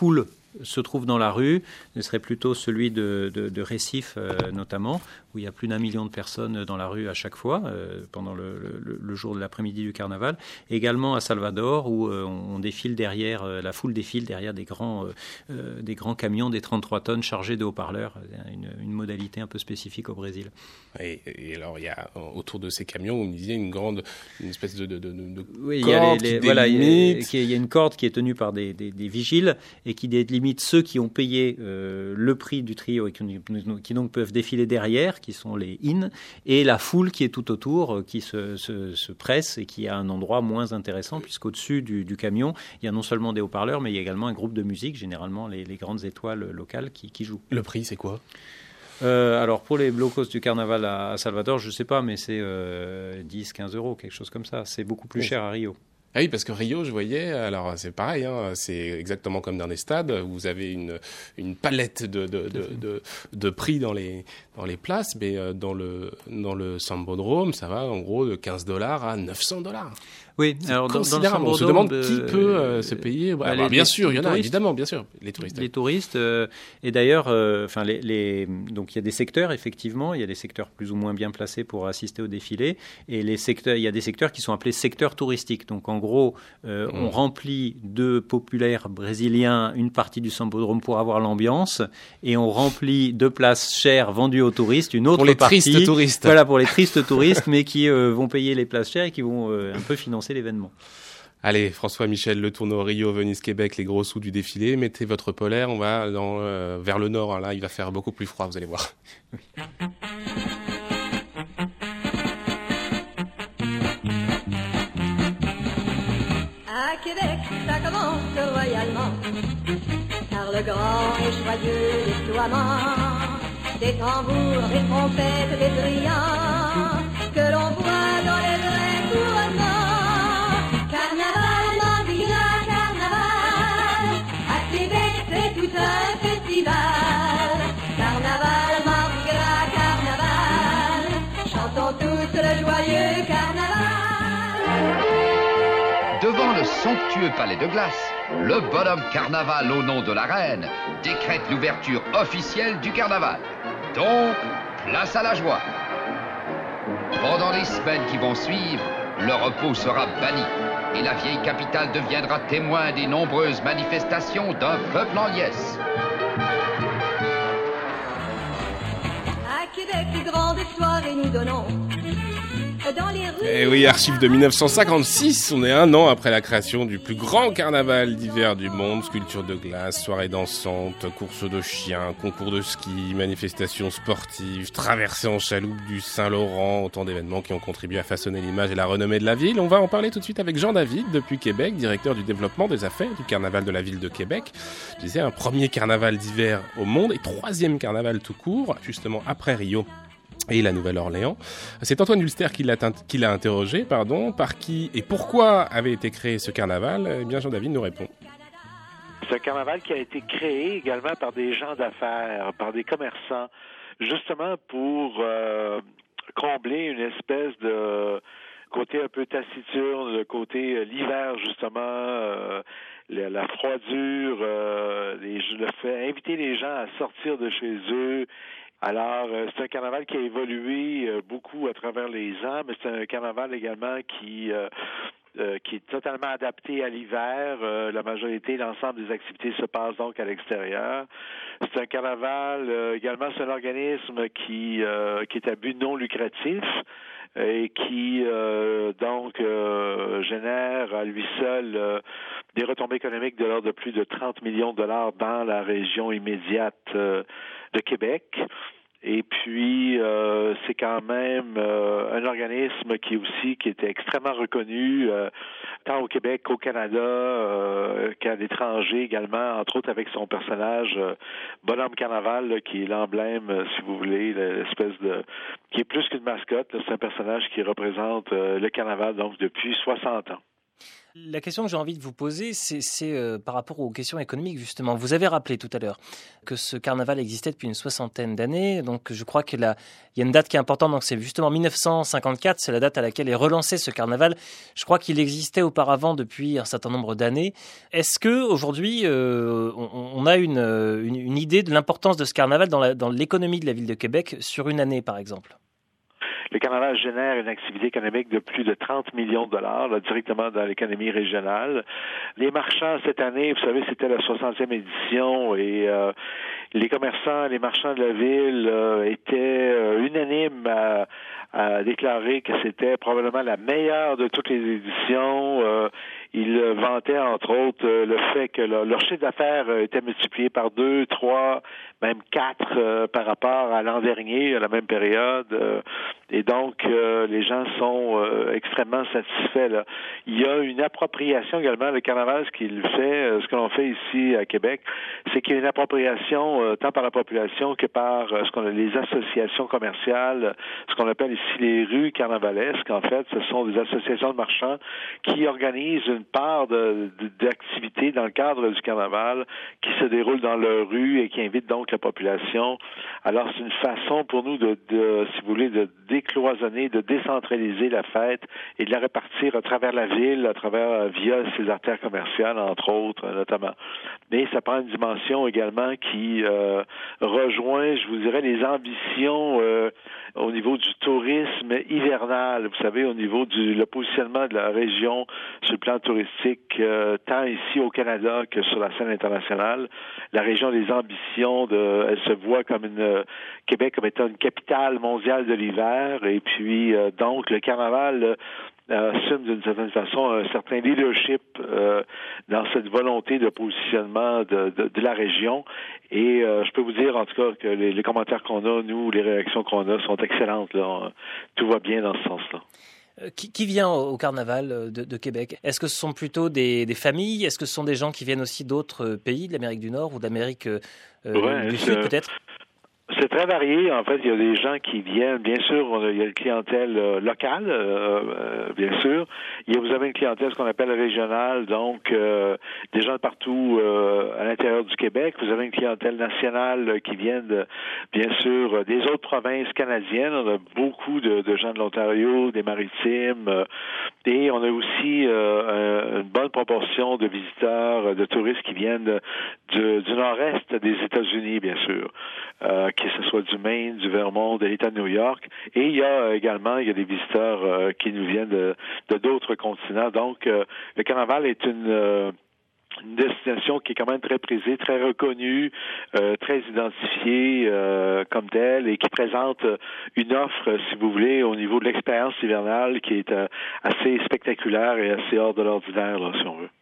se trouve dans la rue ne serait plutôt celui de Recife notamment, où il y a plus d'1 million de personnes dans la rue à chaque fois pendant le jour de l'après-midi du carnaval. Et également à Salvador, où on défile derrière, la foule défile derrière des grands camions, des 33 tonnes chargés de haut-parleurs, une modalité un peu spécifique au Brésil. Et alors il y a autour de ces camions, vous me disiez, une espèce de oui, corde il y a une corde qui est tenue par des vigiles et qui délimite ceux qui ont payé le prix du trio et qui donc peuvent défiler derrière, qui sont les in, et la foule qui est tout autour, qui se presse et qui a un endroit moins intéressant, puisqu'au-dessus du camion, il y a non seulement des haut-parleurs, mais il y a également un groupe de musique, généralement les grandes étoiles locales qui jouent. Le prix, c'est quoi ? Alors pour les blocos du carnaval à Salvador, je ne sais pas, mais c'est 10-15 euros, quelque chose comme ça. C'est beaucoup plus cher à Rio. Ah oui, parce que Rio, je voyais, alors c'est pareil, c'est exactement comme dans les stades, vous avez une palette de prix dans les places, mais dans le Sambodrome, ça va en gros de $15 à $900. Oui, alors dans le Sambodrome, on se demande qui peut se payer. Bien sûr, il y en a évidemment, bien sûr, les touristes. Les touristes, et d'ailleurs, donc il y a des secteurs effectivement, il y a des secteurs plus ou moins bien placés pour assister au défilé, et il y a des secteurs qui sont appelés secteurs touristiques. Donc en gros, on remplit de populaires brésiliens une partie du Sambodrome pour avoir l'ambiance, et on remplit de places chères vendues aux touristes une autre pour les partie. Tristes touristes. Voilà, pour les tristes touristes, mais qui vont payer les places chères et qui vont un peu financer l'événement. Allez, François-Michel, le tournoi Rio, Venise, Québec, les gros sous du défilé. Mettez votre polaire, on va vers le nord. Là, il va faire beaucoup plus froid, vous allez voir. À Québec, ça commence royalement, par le grand et joyeux déploiement des tambours, des trompettes, des brillants que l'on voit dans les vrais couronnements. Carnaval, Mardi-Gras, carnaval, à Québec c'est tout un festival. Carnaval, Mardi-Gras, carnaval, chantons tous le joyeux carnaval. Devant le somptueux palais de glace, le bonhomme carnaval au nom de la reine décrète l'ouverture officielle du carnaval. Donc, place à la joie. Pendant les semaines qui vont suivre, le repos sera banni et la vieille capitale deviendra témoin des nombreuses manifestations d'un peuple en liesse. À Québec, grande soirée nous donnons. Et oui, archive de 1956, on est 1 an après la création du plus grand carnaval d'hiver du monde. Sculpture de glace, soirée dansante, course de chiens, concours de ski, manifestations sportives, traversée en chaloupe du Saint-Laurent, autant d'événements qui ont contribué à façonner l'image et la renommée de la ville. On va en parler tout de suite avec Jean David, depuis Québec, directeur du développement des affaires du carnaval de la ville de Québec. Je disais, un premier carnaval d'hiver au monde et 3e carnaval tout court, justement après Rio et la Nouvelle-Orléans. C'est Antoine Ulster qui l'a interrogé, par qui et pourquoi avait été créé ce carnaval. Eh bien, Jean-David nous répond. C'est un carnaval qui a été créé également par des gens d'affaires, par des commerçants, justement pour combler une espèce de côté un peu taciturne, le côté l'hiver, justement, la froidure, le fait inviter les gens à sortir de chez eux. Alors, c'est un carnaval qui a évolué beaucoup à travers les ans, mais c'est un carnaval également qui est totalement adapté à l'hiver. La majorité, l'ensemble des activités se passent donc à l'extérieur. C'est un carnaval également, c'est un organisme qui est à but non lucratif et qui génère à lui seul des retombées économiques de l'ordre de plus de 30 millions de dollars dans la région immédiate de Québec. Et puis, c'est quand même un organisme qui était extrêmement reconnu, tant au Québec qu'au Canada, qu'à l'étranger également, entre autres avec son personnage Bonhomme Carnaval, là, qui est l'emblème, si vous voulez, l'espèce de... qui est plus qu'une mascotte, là, c'est un personnage qui représente le Carnaval, donc depuis 60 ans. La question que j'ai envie de vous poser, c'est par rapport aux questions économiques, justement. Vous avez rappelé tout à l'heure que ce carnaval existait depuis une 60aine d'années. Donc, je crois qu'il y a une date qui est importante. Donc, c'est justement 1954. C'est la date à laquelle est relancé ce carnaval. Je crois qu'il existait auparavant depuis un certain nombre d'années. Est-ce que aujourd'hui, on a une idée de l'importance de ce carnaval dans l'économie de la ville de Québec sur une année, par exemple? Le carnaval génère une activité économique de plus de 30 millions de dollars là, directement dans l'économie régionale. Les marchands, cette année, vous savez, c'était la 60e édition et les commerçants, les marchands de la ville étaient unanimes à déclarer que c'était probablement la meilleure de toutes les éditions. Ils vantaient, entre autres, le fait que leur chiffre d'affaires était multiplié par 2, 3, même 4 par rapport à l'an dernier, à la même période. Et donc, les gens sont extrêmement satisfaits. Là. Il y a une appropriation également. Le carnaval, ce que l'on fait ici à Québec, c'est qu'il y a une appropriation tant par la population que par les associations commerciales, ce qu'on appelle ici les rues carnavalesques. En fait, ce sont des associations de marchands qui organisent une part d'activités dans le cadre du carnaval qui se déroule dans leur rue et qui invite donc la population. Alors, c'est une façon pour nous si vous voulez, de décloisonner, de décentraliser la fête et de la répartir à travers la ville, via ses artères commerciales, entre autres, notamment. Mais ça prend une dimension également qui rejoint, je vous dirais, les ambitions au niveau du tourisme hivernal. Vous savez, au niveau le positionnement de la région sur le plan touristique, tant ici au Canada que sur la scène internationale. La région des ambitions, elle se voit comme Québec comme étant une capitale mondiale de l'hiver. Et puis, donc, le carnaval assume d'une certaine façon un certain leadership dans cette volonté de positionnement de la région. Et je peux vous dire, en tout cas, que les commentaires qu'on a, nous, les réactions qu'on a sont excellentes. Là. Tout va bien dans ce sens-là. Qui vient au carnaval de Québec? Est-ce que ce sont plutôt des familles? Est-ce que ce sont des gens qui viennent aussi d'autres pays, de l'Amérique du Nord ou d'Amérique du Sud, peut-être? C'est très varié. En fait, il y a des gens qui viennent, bien sûr, il y a une clientèle locale, bien sûr. Vous avez une clientèle, ce qu'on appelle régionale, donc des gens de partout à l'intérieur du Québec. Vous avez une clientèle nationale qui viennent, bien sûr, des autres provinces canadiennes. On a beaucoup de gens de l'Ontario, des Maritimes, et on a aussi une bonne proportion de visiteurs, de touristes qui viennent du nord-est des États-Unis, bien sûr. Que ce soit du Maine, du Vermont, de l'État de New York. Et il y a des visiteurs qui nous viennent de d'autres continents. Donc, le carnaval est une destination qui est quand même très prisée, très reconnue, très identifiée comme telle et qui présente une offre, si vous voulez, au niveau de l'expérience hivernale qui est assez spectaculaire et assez hors de l'ordinaire, là, si on veut.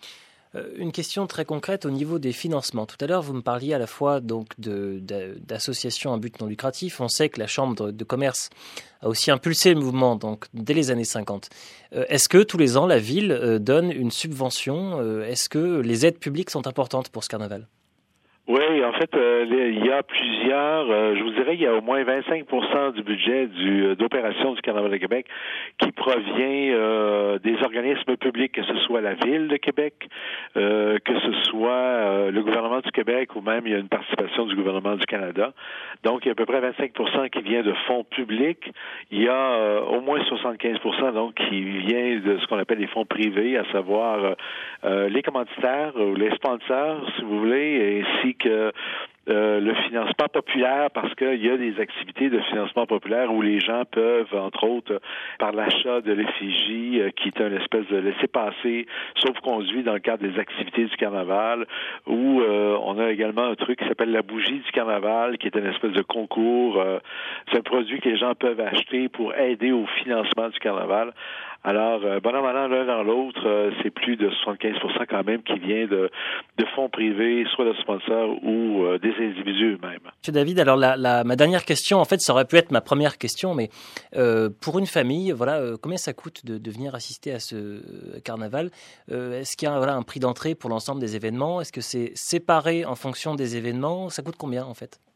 Une question très concrète au niveau des financements. Tout à l'heure, vous me parliez à la fois donc d'associations à but non lucratif. On sait que la Chambre de commerce a aussi impulsé le mouvement donc dès les années 50. Est-ce que tous les ans, la ville donne une subvention? Est-ce que les aides publiques sont importantes pour ce carnaval? Oui, en fait, il y a plusieurs, je vous dirais, il y a au moins 25% du budget d'opération du Carnaval de Québec qui provient des organismes publics, que ce soit la Ville de Québec, que ce soit le gouvernement du Québec ou même il y a une participation du gouvernement du Canada. Donc, il y a à peu près 25% qui vient de fonds publics. Il y a au moins 75% donc qui vient de ce qu'on appelle les fonds privés, à savoir les commanditaires ou les sponsors, si vous voulez, ainsi que le financement populaire, parce qu'il y a des activités de financement populaire où les gens peuvent, entre autres, par l'achat de l'effigie, qui est une espèce de laissez-passer, sauf conduit dans le cadre des activités du carnaval, où on a également un truc qui s'appelle la bougie du carnaval, qui est une espèce de concours. C'est un produit que les gens peuvent acheter pour aider au financement du carnaval. Alors, bon an, mal an, l'un dans l'autre, c'est plus de 75% quand même qui vient de fonds privés, soit de sponsors ou des individus eux-mêmes. Monsieur David, alors ma dernière question, en fait, ça aurait pu être ma première question, mais pour une famille, voilà, combien ça coûte de venir assister à ce carnaval? Est-ce qu'il y a un prix d'entrée pour l'ensemble des événements? Est-ce que c'est séparé en fonction des événements? Ça coûte combien, en fait?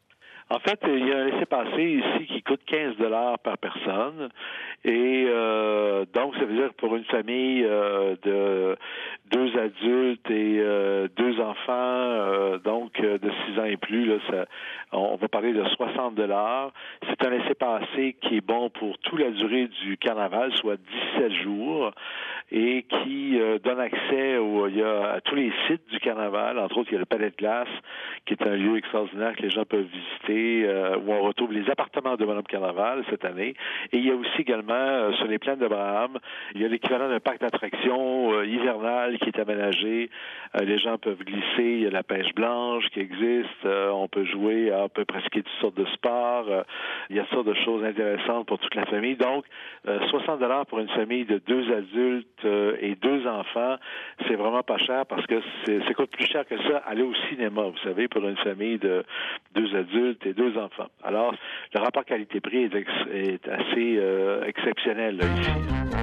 En fait, il y a un laissez-passer ici qui coûte 15 $ par personne. Et donc, ça veut dire que pour une famille de 2 adultes et 2 enfants, donc de 6 ans et plus, là, on va parler de 60 $. C'est un laissez-passer qui est bon pour toute la durée du carnaval, soit 17 jours, et qui donne accès à tous les sites du carnaval. Entre autres, il y a le Palais de Glace, qui est un lieu extraordinaire que les gens peuvent visiter, où on retrouve les appartements de Bonhomme Carnaval cette année. Et il y a aussi également, sur les plaines d'Abraham, il y a l'équivalent d'un parc d'attractions hivernal qui est aménagé. Les gens peuvent glisser, il y a la pêche blanche qui existe, on peut jouer, on peut pratiquer toutes sortes de sports, il y a toutes sortes de choses intéressantes pour toute la famille. Donc, 60 $ pour une famille de 2 adultes et 2 enfants, c'est vraiment pas cher parce que ça coûte plus cher que ça aller au cinéma, vous savez, pour une famille de 2 adultes et 2 enfants. Alors, le rapport qualité-prix est assez exceptionnel là, ici.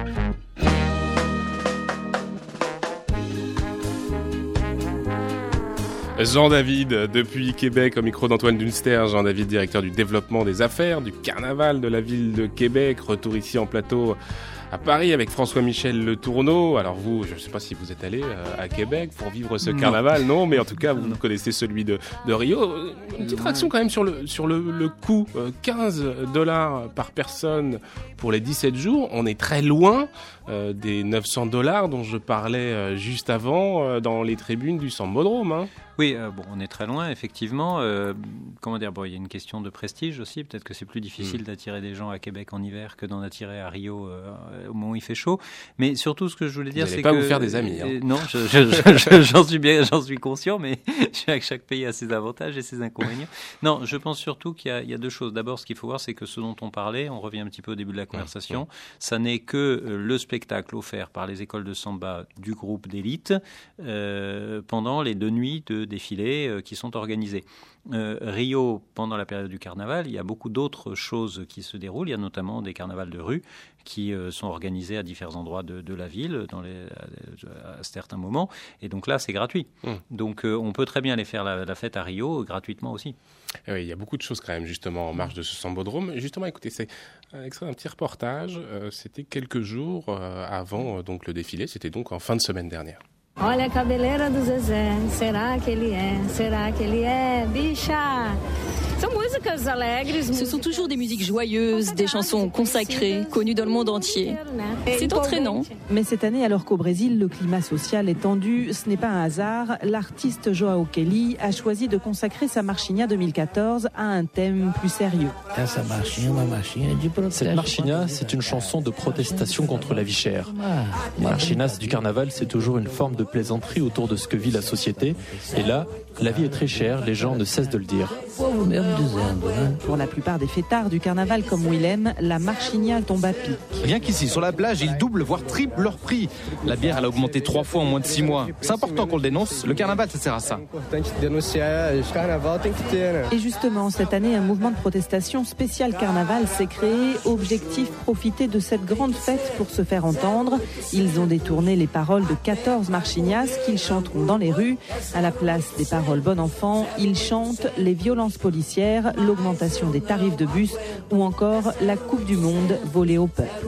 Jean-David, depuis Québec, au micro d'Antoine Dunster. Jean-David, directeur du développement des affaires du carnaval de la ville de Québec. Retour ici en plateau à Paris avec François-Michel Le Tourneau. Alors vous, je ne sais pas si vous êtes allé à Québec pour vivre ce carnaval, non, mais en tout cas, vous connaissez celui de Rio. Une petite réaction quand même sur le coût. 15 $ par personne pour les 17 jours. On est très loin des 900 $ dont je parlais juste avant dans les tribunes du Sambodrome, hein. Oui, on est très loin, effectivement. Il y a une question de prestige aussi. Peut-être que c'est plus difficile d'attirer des gens à Québec en hiver que d'en attirer à Rio au moment où il fait chaud. Mais surtout, ce que je voulais dire, c'est que... Vous n'allez pas vous faire des amis. Hein. Non, j'en suis conscient, mais chaque pays a ses avantages et ses inconvénients. Non, je pense surtout qu'il y a 2 choses. D'abord, ce qu'il faut voir, c'est que ce dont on parlait, on revient un petit peu au début de la conversation, ça n'est que le spectacle offert par les écoles de samba du groupe d'élite pendant les 2 nuits de défilés qui sont organisés. Rio, pendant la période du carnaval, il y a beaucoup d'autres choses qui se déroulent. Il y a notamment des carnavals de rue qui sont organisés à différents endroits de la ville à certains moments. Et donc là, c'est gratuit. Donc on peut très bien aller faire la fête à Rio gratuitement aussi. Et oui, il y a beaucoup de choses quand même justement en marge de ce Sambodrome. Justement, écoutez, c'est un extrait d'un petit reportage. C'était quelques jours avant donc le défilé. C'était donc en fin de semaine dernière. Olha a cabeleira do Zezé, será que ele é, bicha? Ce sont toujours des musiques joyeuses, des chansons consacrées, connues dans le monde entier. C'est entraînant. Mais cette année, alors qu'au Brésil, le climat social est tendu, ce n'est pas un hasard. L'artiste Joao Kelly a choisi de consacrer sa Marchinha 2014 à un thème plus sérieux. Cette Marchinha, c'est une chanson de protestation contre la vie chère. Les Marchinas du carnaval, c'est toujours une forme de plaisanterie autour de ce que vit la société. Et là, la vie est très chère, les gens ne cessent de le dire. Pour la plupart des fêtards du carnaval comme Willem, la Marchinha tombe à pic. Rien qu'ici, sur la plage, ils doublent, voire triplent leur prix. La bière, elle a augmenté 3 fois en moins de 6 mois. C'est important qu'on le dénonce, le carnaval, ça sert à ça. Et justement, cette année, un mouvement de protestation spécial carnaval s'est créé. Objectif, profiter de cette grande fête pour se faire entendre. Ils ont détourné les paroles de 14 Marchinhas qu'ils chanteront dans les rues. À la place des paroles bon enfant, ils chantent les violences policières, l'augmentation des tarifs de bus ou encore la Coupe du Monde volée au peuple.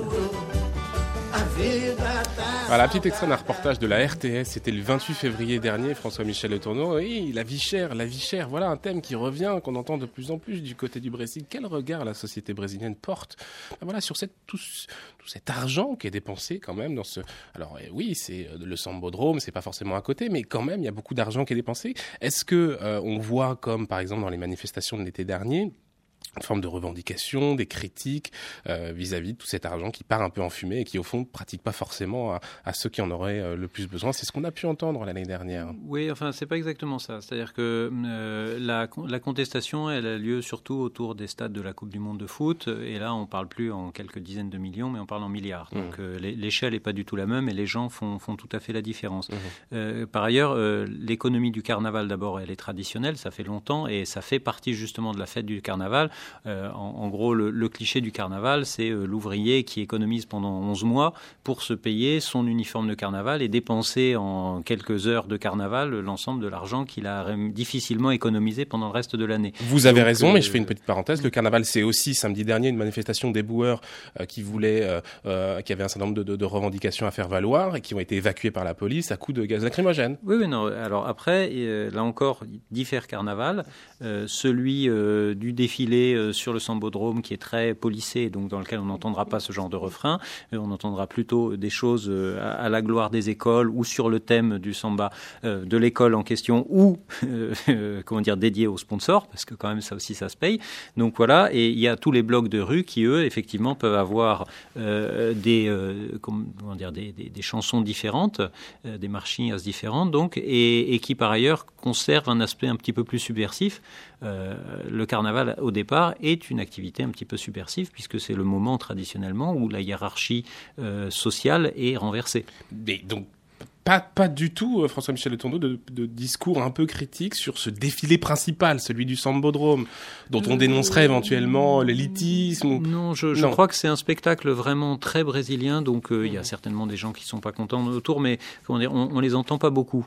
Voilà, petit extrait d'un reportage de la RTS, c'était le 28 février dernier, François-Michel Le Tourneau. Oui, la vie chère, voilà un thème qui revient, qu'on entend de plus en plus du côté du Brésil. Quel regard la société brésilienne porte sur tout cet argent qui est dépensé quand même dans ce... Alors oui, c'est le Sambodrome, c'est pas forcément à côté, mais quand même, il y a beaucoup d'argent qui est dépensé. Est-ce que on voit, comme par exemple dans les manifestations de l'été dernier, une forme de revendication, des critiques vis-à-vis de tout cet argent qui part un peu en fumée et qui au fond ne pratique pas forcément à ceux qui en auraient le plus besoin. C'est ce qu'on a pu entendre l'année dernière. Oui, enfin c'est pas exactement ça. C'est-à-dire que la contestation, elle a lieu surtout autour des stades de la Coupe du Monde de foot. Et là, on parle plus en quelques dizaines de millions, mais on parle en milliards. Donc l'échelle est pas du tout la même et les gens font tout à fait la différence. Par ailleurs, l'économie du carnaval d'abord, elle est traditionnelle, ça fait longtemps et ça fait partie justement de la fête du carnaval. En gros, le cliché du carnaval, c'est l'ouvrier qui économise pendant 11 mois pour se payer son uniforme de carnaval et dépenser en quelques heures de carnaval l'ensemble de l'argent qu'il a difficilement économisé pendant le reste de l'année. Vous avez raison, mais je fais une petite parenthèse. Le carnaval, c'est aussi samedi dernier une manifestation des boueurs qui avaient un certain nombre de revendications à faire valoir et qui ont été évacuées par la police à coups de gaz lacrymogène. Oui, non. Alors après, là encore, diffère carnaval. Celui du défilé sur le Sambodrome qui est très policé, donc dans lequel on n'entendra pas ce genre de refrain. On entendra plutôt des choses à la gloire des écoles ou sur le thème du samba de l'école en question ou dédié aux sponsors, parce que quand même ça aussi ça se paye. Donc voilà, et il y a tous les blocs de rue qui eux effectivement peuvent avoir des chansons différentes, des marchinhas différentes donc, et qui par ailleurs conservent un aspect un petit peu plus subversif. Le carnaval au départ est une activité un petit peu subversive puisque c'est le moment traditionnellement où la hiérarchie sociale est renversée. Mais donc pas du tout, François-Michel Le Tourneau, de discours un peu critique sur ce défilé principal, celui du Sambodrome, dont on dénoncerait éventuellement l'élitisme. Non, je crois que c'est un spectacle vraiment très brésilien, donc il y a certainement des gens qui ne sont pas contents autour, mais on les entend pas beaucoup.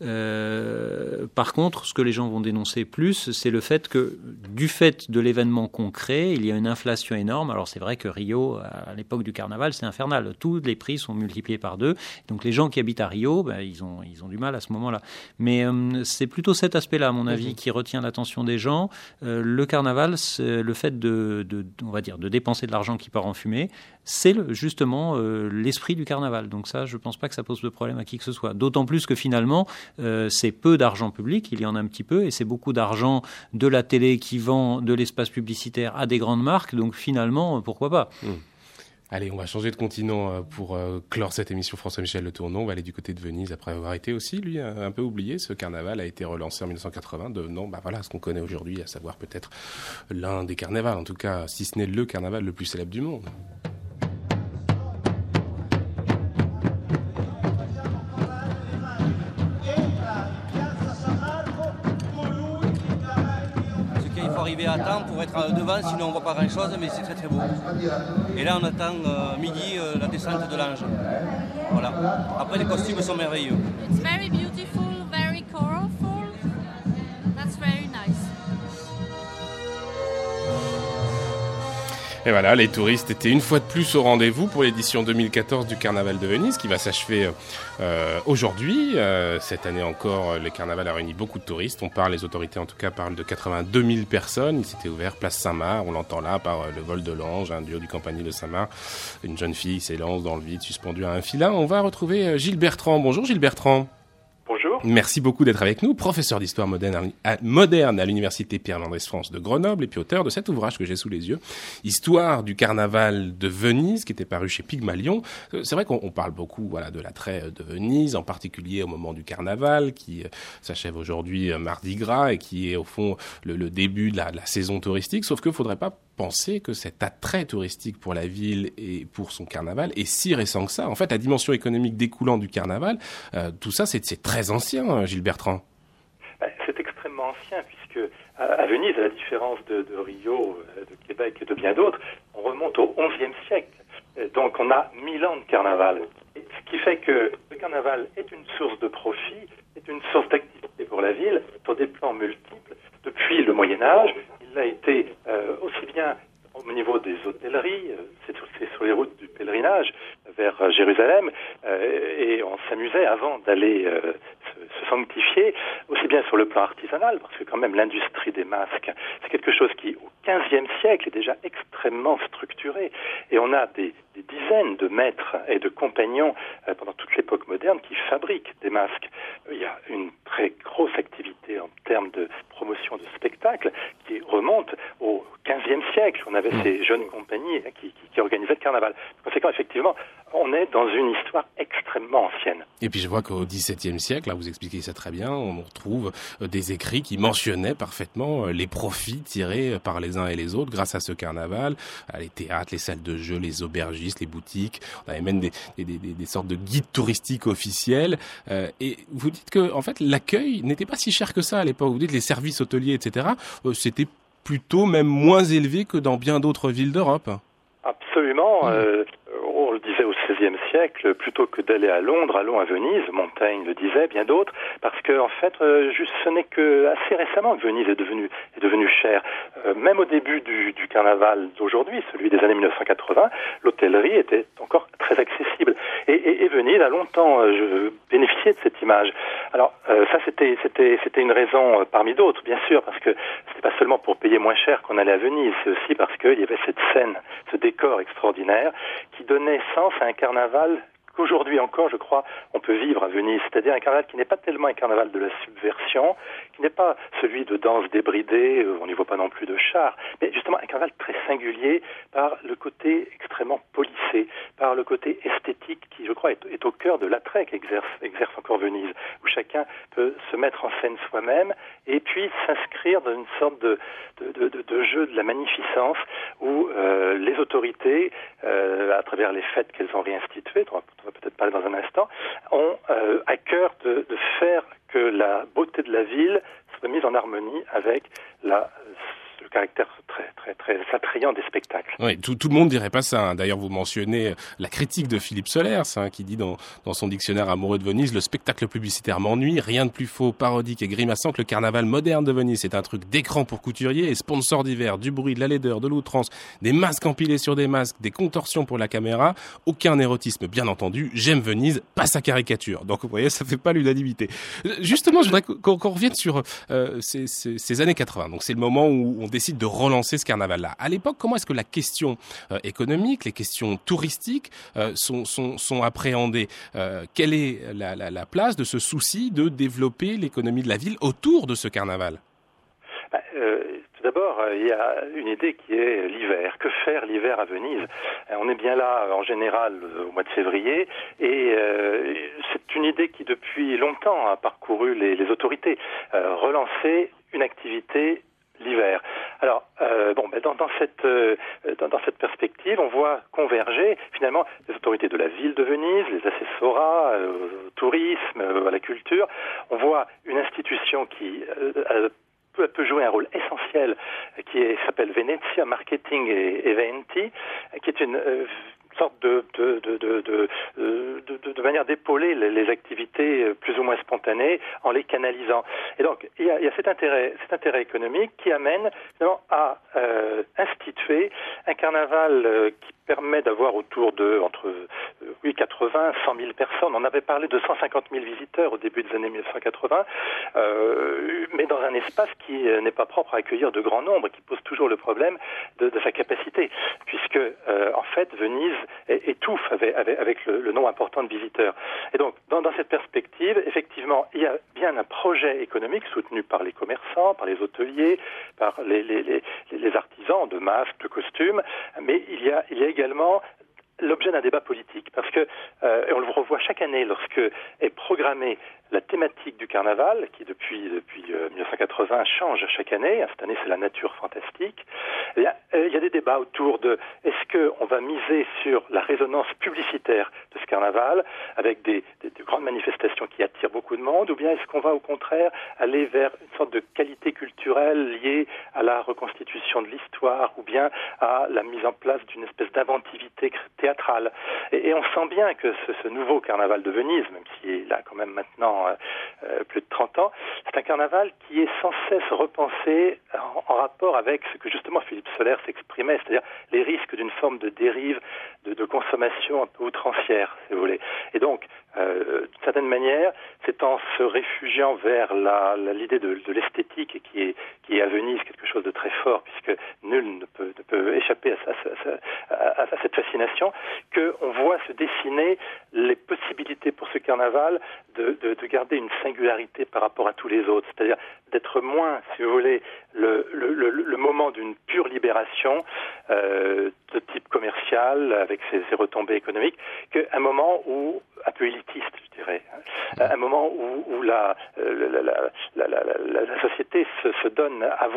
Par contre, ce que les gens vont dénoncer plus, c'est le fait que, du fait de l'événement concret, il y a une inflation énorme. Alors c'est vrai que Rio, à l'époque du carnaval, c'est infernal. Tous les prix sont multipliés par 2. Donc les gens qui habitent à Rio, ils ont du mal à ce moment-là. Mais c'est plutôt cet aspect-là, à mon avis, qui retient l'attention des gens. Le carnaval, c'est le fait de dépenser de l'argent qui part en fumée, c'est justement l'esprit du carnaval. Donc ça, je ne pense pas que ça pose de problème à qui que ce soit. D'autant plus que finalement, c'est peu d'argent public, il y en a un petit peu, et c'est beaucoup d'argent de la télé qui vend de l'espace publicitaire à des grandes marques. Donc finalement, pourquoi pas ? Allez, on va changer de continent pour clore cette émission. François-Michel Le Tourneau, on va aller du côté de Venise après avoir été aussi, lui, un peu oublié. Ce carnaval a été relancé en 1980, devenant ce qu'on connaît aujourd'hui, à savoir peut-être l'un des carnavals, en tout cas, si ce n'est le carnaval le plus célèbre du monde. Arriver à temps pour être devant, sinon on voit pas grand chose, mais c'est très très beau. Et là on attend midi la descente de l'ange. Voilà. Après les costumes sont merveilleux. It's very beautiful, very colorful. That's very nice. Et voilà, les touristes étaient une fois de plus au rendez-vous pour l'édition 2014 du Carnaval de Venise qui va s'achever aujourd'hui. Cette année encore, le Carnaval a réuni beaucoup de touristes. Les autorités en tout cas parlent de 82 000 personnes. Il s'était ouvert place Saint-Marc. On l'entend là par le vol de l'ange, un duo du Campanile de Saint-Marc. Une jeune fille s'élance dans le vide suspendue à un filin. On va retrouver Gilles Bertrand. Bonjour Gilles Bertrand. Bonjour. Merci beaucoup d'être avec nous, professeur d'histoire moderne à l'université Pierre-Mendès France de Grenoble et puis auteur de cet ouvrage que j'ai sous les yeux, Histoire du carnaval de Venise, qui était paru chez Pygmalion. C'est vrai qu'on parle beaucoup de l'attrait de Venise, en particulier au moment du carnaval qui s'achève aujourd'hui Mardi Gras et qui est au fond le début de la saison touristique, sauf qu'il ne faudrait pas penser que cet attrait touristique pour la ville et pour son carnaval est si récent que ça. En fait, la dimension économique découlant du carnaval, tout ça, c'est très ancien, Gilles Bertrand. C'est extrêmement ancien, puisque à Venise, à la différence de Rio, de Québec et de bien d'autres, on remonte au XIe siècle. Donc on a 1000 ans de carnaval. Ce qui fait que le carnaval est une source de profit, est une source d'activité pour la ville, sur des plans multiples. Depuis le Moyen-Âge, il a été aussi bien au niveau des hôtelleries, c'est sur les routes du pèlerinage vers Jérusalem, et on s'amusait avant d'aller se sanctifier, aussi bien sur le plan artisanal, parce que quand même l'industrie des masques, c'est quelque chose qui, au XVe siècle, est déjà extrêmement structuré. Et on a des dizaines de maîtres et de compagnons pendant toute l'époque moderne qui fabriquent des masques. Il y a une très grosse activité en termes de promotion de spectacles qui remonte au XVe siècle. On avait ces jeunes compagnies qui organisaient le carnaval. Par conséquent, effectivement, on est dans une histoire extrêmement ancienne. Et puis je vois qu'au XVIIe siècle, là vous expliquez ça très bien, on retrouve des écrits qui mentionnaient parfaitement les profits tirés par les uns et les autres grâce à ce carnaval, les théâtres, les salles de jeux, les aubergistes, les boutiques. On avait même des sortes de guides touristiques officiels. Et vous dites que en fait l'accueil n'était pas si cher que ça à l'époque. Vous dites les services hôteliers, etc. C'était plutôt même moins élevé que dans bien d'autres villes d'Europe. Absolument. On le disait au XVIe siècle, plutôt que d'aller à Londres, allons à Venise. Montaigne le disait, bien d'autres, parce que en fait, ce n'est que assez récemment que Venise est devenue chère. Même au début du carnaval d'aujourd'hui, celui des années 1980, l'hôtellerie était encore très accessible. Et Venise a longtemps bénéficié de cette image. Alors ça, c'était une raison parmi d'autres, bien sûr, parce que c'était pas seulement pour payer moins cher qu'on allait à Venise, c'est aussi parce qu'il y avait cette scène, ce décor extraordinaire qui donnait sens à un carnaval qu'aujourd'hui encore, je crois, on peut vivre à Venise. C'est-à-dire un carnaval qui n'est pas tellement un carnaval de la subversion, qui n'est pas celui de danse débridée, on n'y voit pas non plus de chars, mais justement un carnaval très singulier par le côté extrêmement policé, par le côté esthétique qui, je crois, est au cœur de l'attrait qu'exerce encore Venise, où chacun peut se mettre en scène soi-même et puis s'inscrire dans une sorte de jeu de la magnificence où les autorités, à travers les fêtes qu'elles ont réinstituées, on va peut-être parler dans un instant, ont à cœur de faire que la beauté de la ville soit mise en harmonie avec le caractère très attrayant des spectacles. Oui, tout le monde dirait pas ça. Hein. D'ailleurs, vous mentionnez la critique de Philippe Solers, qui dit dans son dictionnaire amoureux de Venise, le spectacle publicitaire m'ennuie, rien de plus faux, parodique et grimaçant que le carnaval moderne de Venise. C'est un truc d'écran pour couturiers et sponsors divers, du bruit, de la laideur, de l'outrance, des masques empilés sur des masques, des contorsions pour la caméra, aucun érotisme, bien entendu. J'aime Venise, pas sa caricature. Donc, vous voyez, ça fait pas l'unanimité. Justement, je voudrais qu'on revienne sur ces années 80. Donc, c'est le moment où on décide de relancer ce carnaval-là. À l'époque, comment est-ce que la question économique, les questions touristiques sont appréhendées? Quelle est la place de ce souci de développer l'économie de la ville autour de ce carnaval? Tout d'abord, il y a une idée qui est l'hiver. Que faire l'hiver à Venise? On est bien là, en général, au mois de février, et c'est une idée qui, depuis longtemps, a parcouru les autorités. Relancer une activité l'hiver. Alors, dans cette perspective, on voit converger finalement les autorités de la ville de Venise, les assessorats au tourisme, à la culture. On voit une institution qui peu à peu jouer un rôle essentiel, qui s'appelle Venezia Marketing et Eventi, qui est une sorte de manière d'épauler les activités plus ou moins spontanées en les canalisant. Et donc, il y a cet intérêt économique qui amène finalement à instituer un carnaval qui permet d'avoir autour de 80, 100 000 personnes. On avait parlé de 150 000 visiteurs au début des années 1980, mais dans un espace qui n'est pas propre à accueillir de grands nombres, qui pose toujours le problème de sa capacité, puisque en fait Venise étouffe avec le nombre important de visiteurs. Et donc dans cette perspective, effectivement, il y a bien un projet économique soutenu par les commerçants, par les hôteliers, par les artisans de masques, de costumes, mais il y a également l'objet d'un débat politique, parce que on le revoit chaque année lorsque est programmée la thématique du carnaval, qui depuis 1980 change chaque année. Cette année, c'est la nature fantastique. Il y a des débats autour de est-ce qu'on va miser sur la résonance publicitaire de ce carnaval, avec de grandes manifestations qui attirent beaucoup de monde, ou bien est-ce qu'on va au contraire aller vers une sorte de qualité culturelle liée à la reconstitution de l'histoire, ou bien à la mise en place d'une espèce d'inventivité théâtrale. Et on sent bien que ce nouveau carnaval de Venise, même s'il est là quand même maintenant plus de 30 ans, c'est un carnaval qui est sans cesse repensé en rapport avec ce que justement Philippe Solers s'exprimait, c'est-à-dire les risques d'une forme de dérive, de consommation un peu outrancière, si vous voulez. Et donc, d'une certaine manière, c'est en se réfugiant vers l'idée de l'esthétique, et qui est à Venise quelque chose de très fort, puisque nul ne peut échapper à cette fascination, qu'on voit se dessiner les possibilités pour ce carnaval de garder une singularité par rapport à tous les autres, c'est-à-dire d'être moins, si vous voulez, le moment d'une pure libération de type commercial, avec ses retombées économiques, qu'un moment où, un peu élitiste, je dirais, un moment où la société se donne à voir elle-même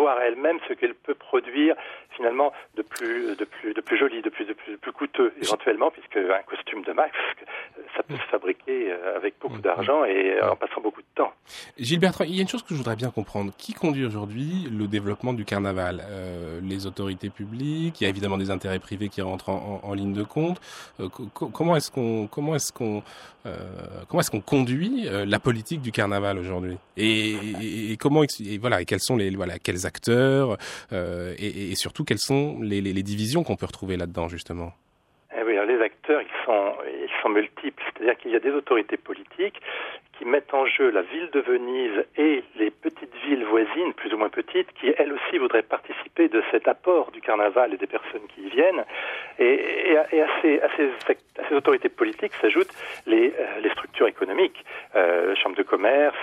même ce qu'elle peut produire finalement de plus joli, de plus coûteux éventuellement, puisque un costume de masque, ça peut se fabriquer avec beaucoup d'argent et en passant beaucoup de temps. Gilles Bertrand, il y a une chose que je voudrais bien comprendre. Qui conduit aujourd'hui le développement du carnaval ? Les autorités publiques, il y a évidemment des intérêts privés qui rentrent en ligne de compte. Comment est-ce qu'on conduit la politique du carnaval aujourd'hui ? Et comment et quels sont quels acteurs et surtout quelles sont les divisions qu'on peut retrouver là-dedans justement ? Oui, alors les acteurs ils sont multiples, c'est-à-dire qu'il y a des autorités politiques qui mettent en jeu la ville de Venise et les petites villes voisines, plus ou moins petites, qui elles aussi voudraient participer de cet apport du carnaval et des personnes qui y viennent. Et à ces autorités politiques s'ajoutent les structures économiques, chambre de commerce,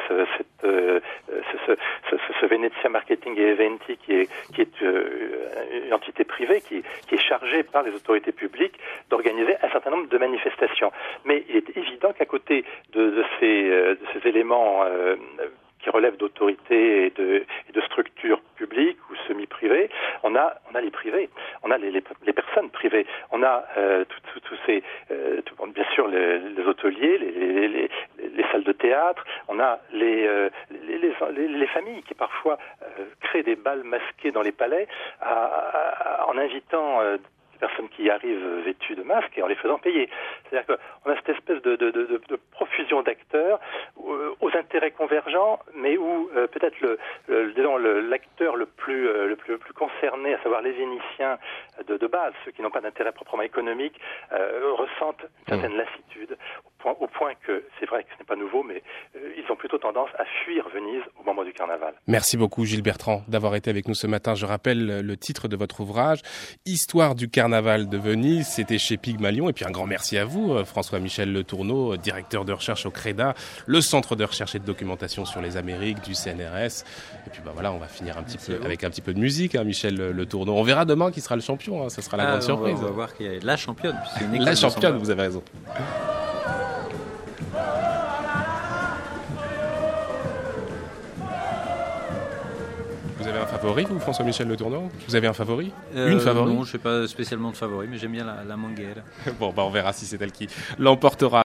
ce Venezia Marketing et Eventi qui est une entité privée qui est chargée par les autorités publiques d'organiser un certain nombre de manifestations. Mais il est évident qu'à côté de ces éléments qui relèvent d'autorités et de structures publiques ou semi-privées, on a les privés, on a les personnes privées, on a bien sûr les hôteliers, les salles de théâtre, on a les familles qui parfois créent des bals masqués dans les palais en invitant personnes qui arrivent vêtues de masques et en les faisant payer. C'est-à-dire qu'on a cette espèce de profusion d'acteurs aux intérêts convergents, mais où peut-être l'acteur le plus concerné, à savoir les Vénitiens de base, ceux qui n'ont pas d'intérêt proprement économique, ressentent une certaine lassitude, au point que, c'est vrai que ce n'est pas nouveau, mais ils ont plutôt tendance à fuir Venise au moment du carnaval. Merci beaucoup Gilles Bertrand d'avoir été avec nous ce matin. Je rappelle le titre de votre ouvrage, Histoire du carnaval de Venise, c'était chez Pygmalion. Et puis un grand merci à vous, François-Michel Le Tourneau, directeur de recherche au CREDA, le centre de recherche et de documentation sur les Amériques du CNRS. Et puis on va finir avec un petit peu de musique, hein, Michel Le Tourneau. On verra demain qui sera le champion, hein, ça sera la grande surprise. On va voir qui est la championne. La championne, vous avez raison. Vous avez un favori, vous, François-Michel Le Tourneau ? Vous avez un favori ? Une favori ? Non, je n'ai pas spécialement de favori, mais j'aime bien la Manguera. Bon, on verra si c'est elle qui l'emportera.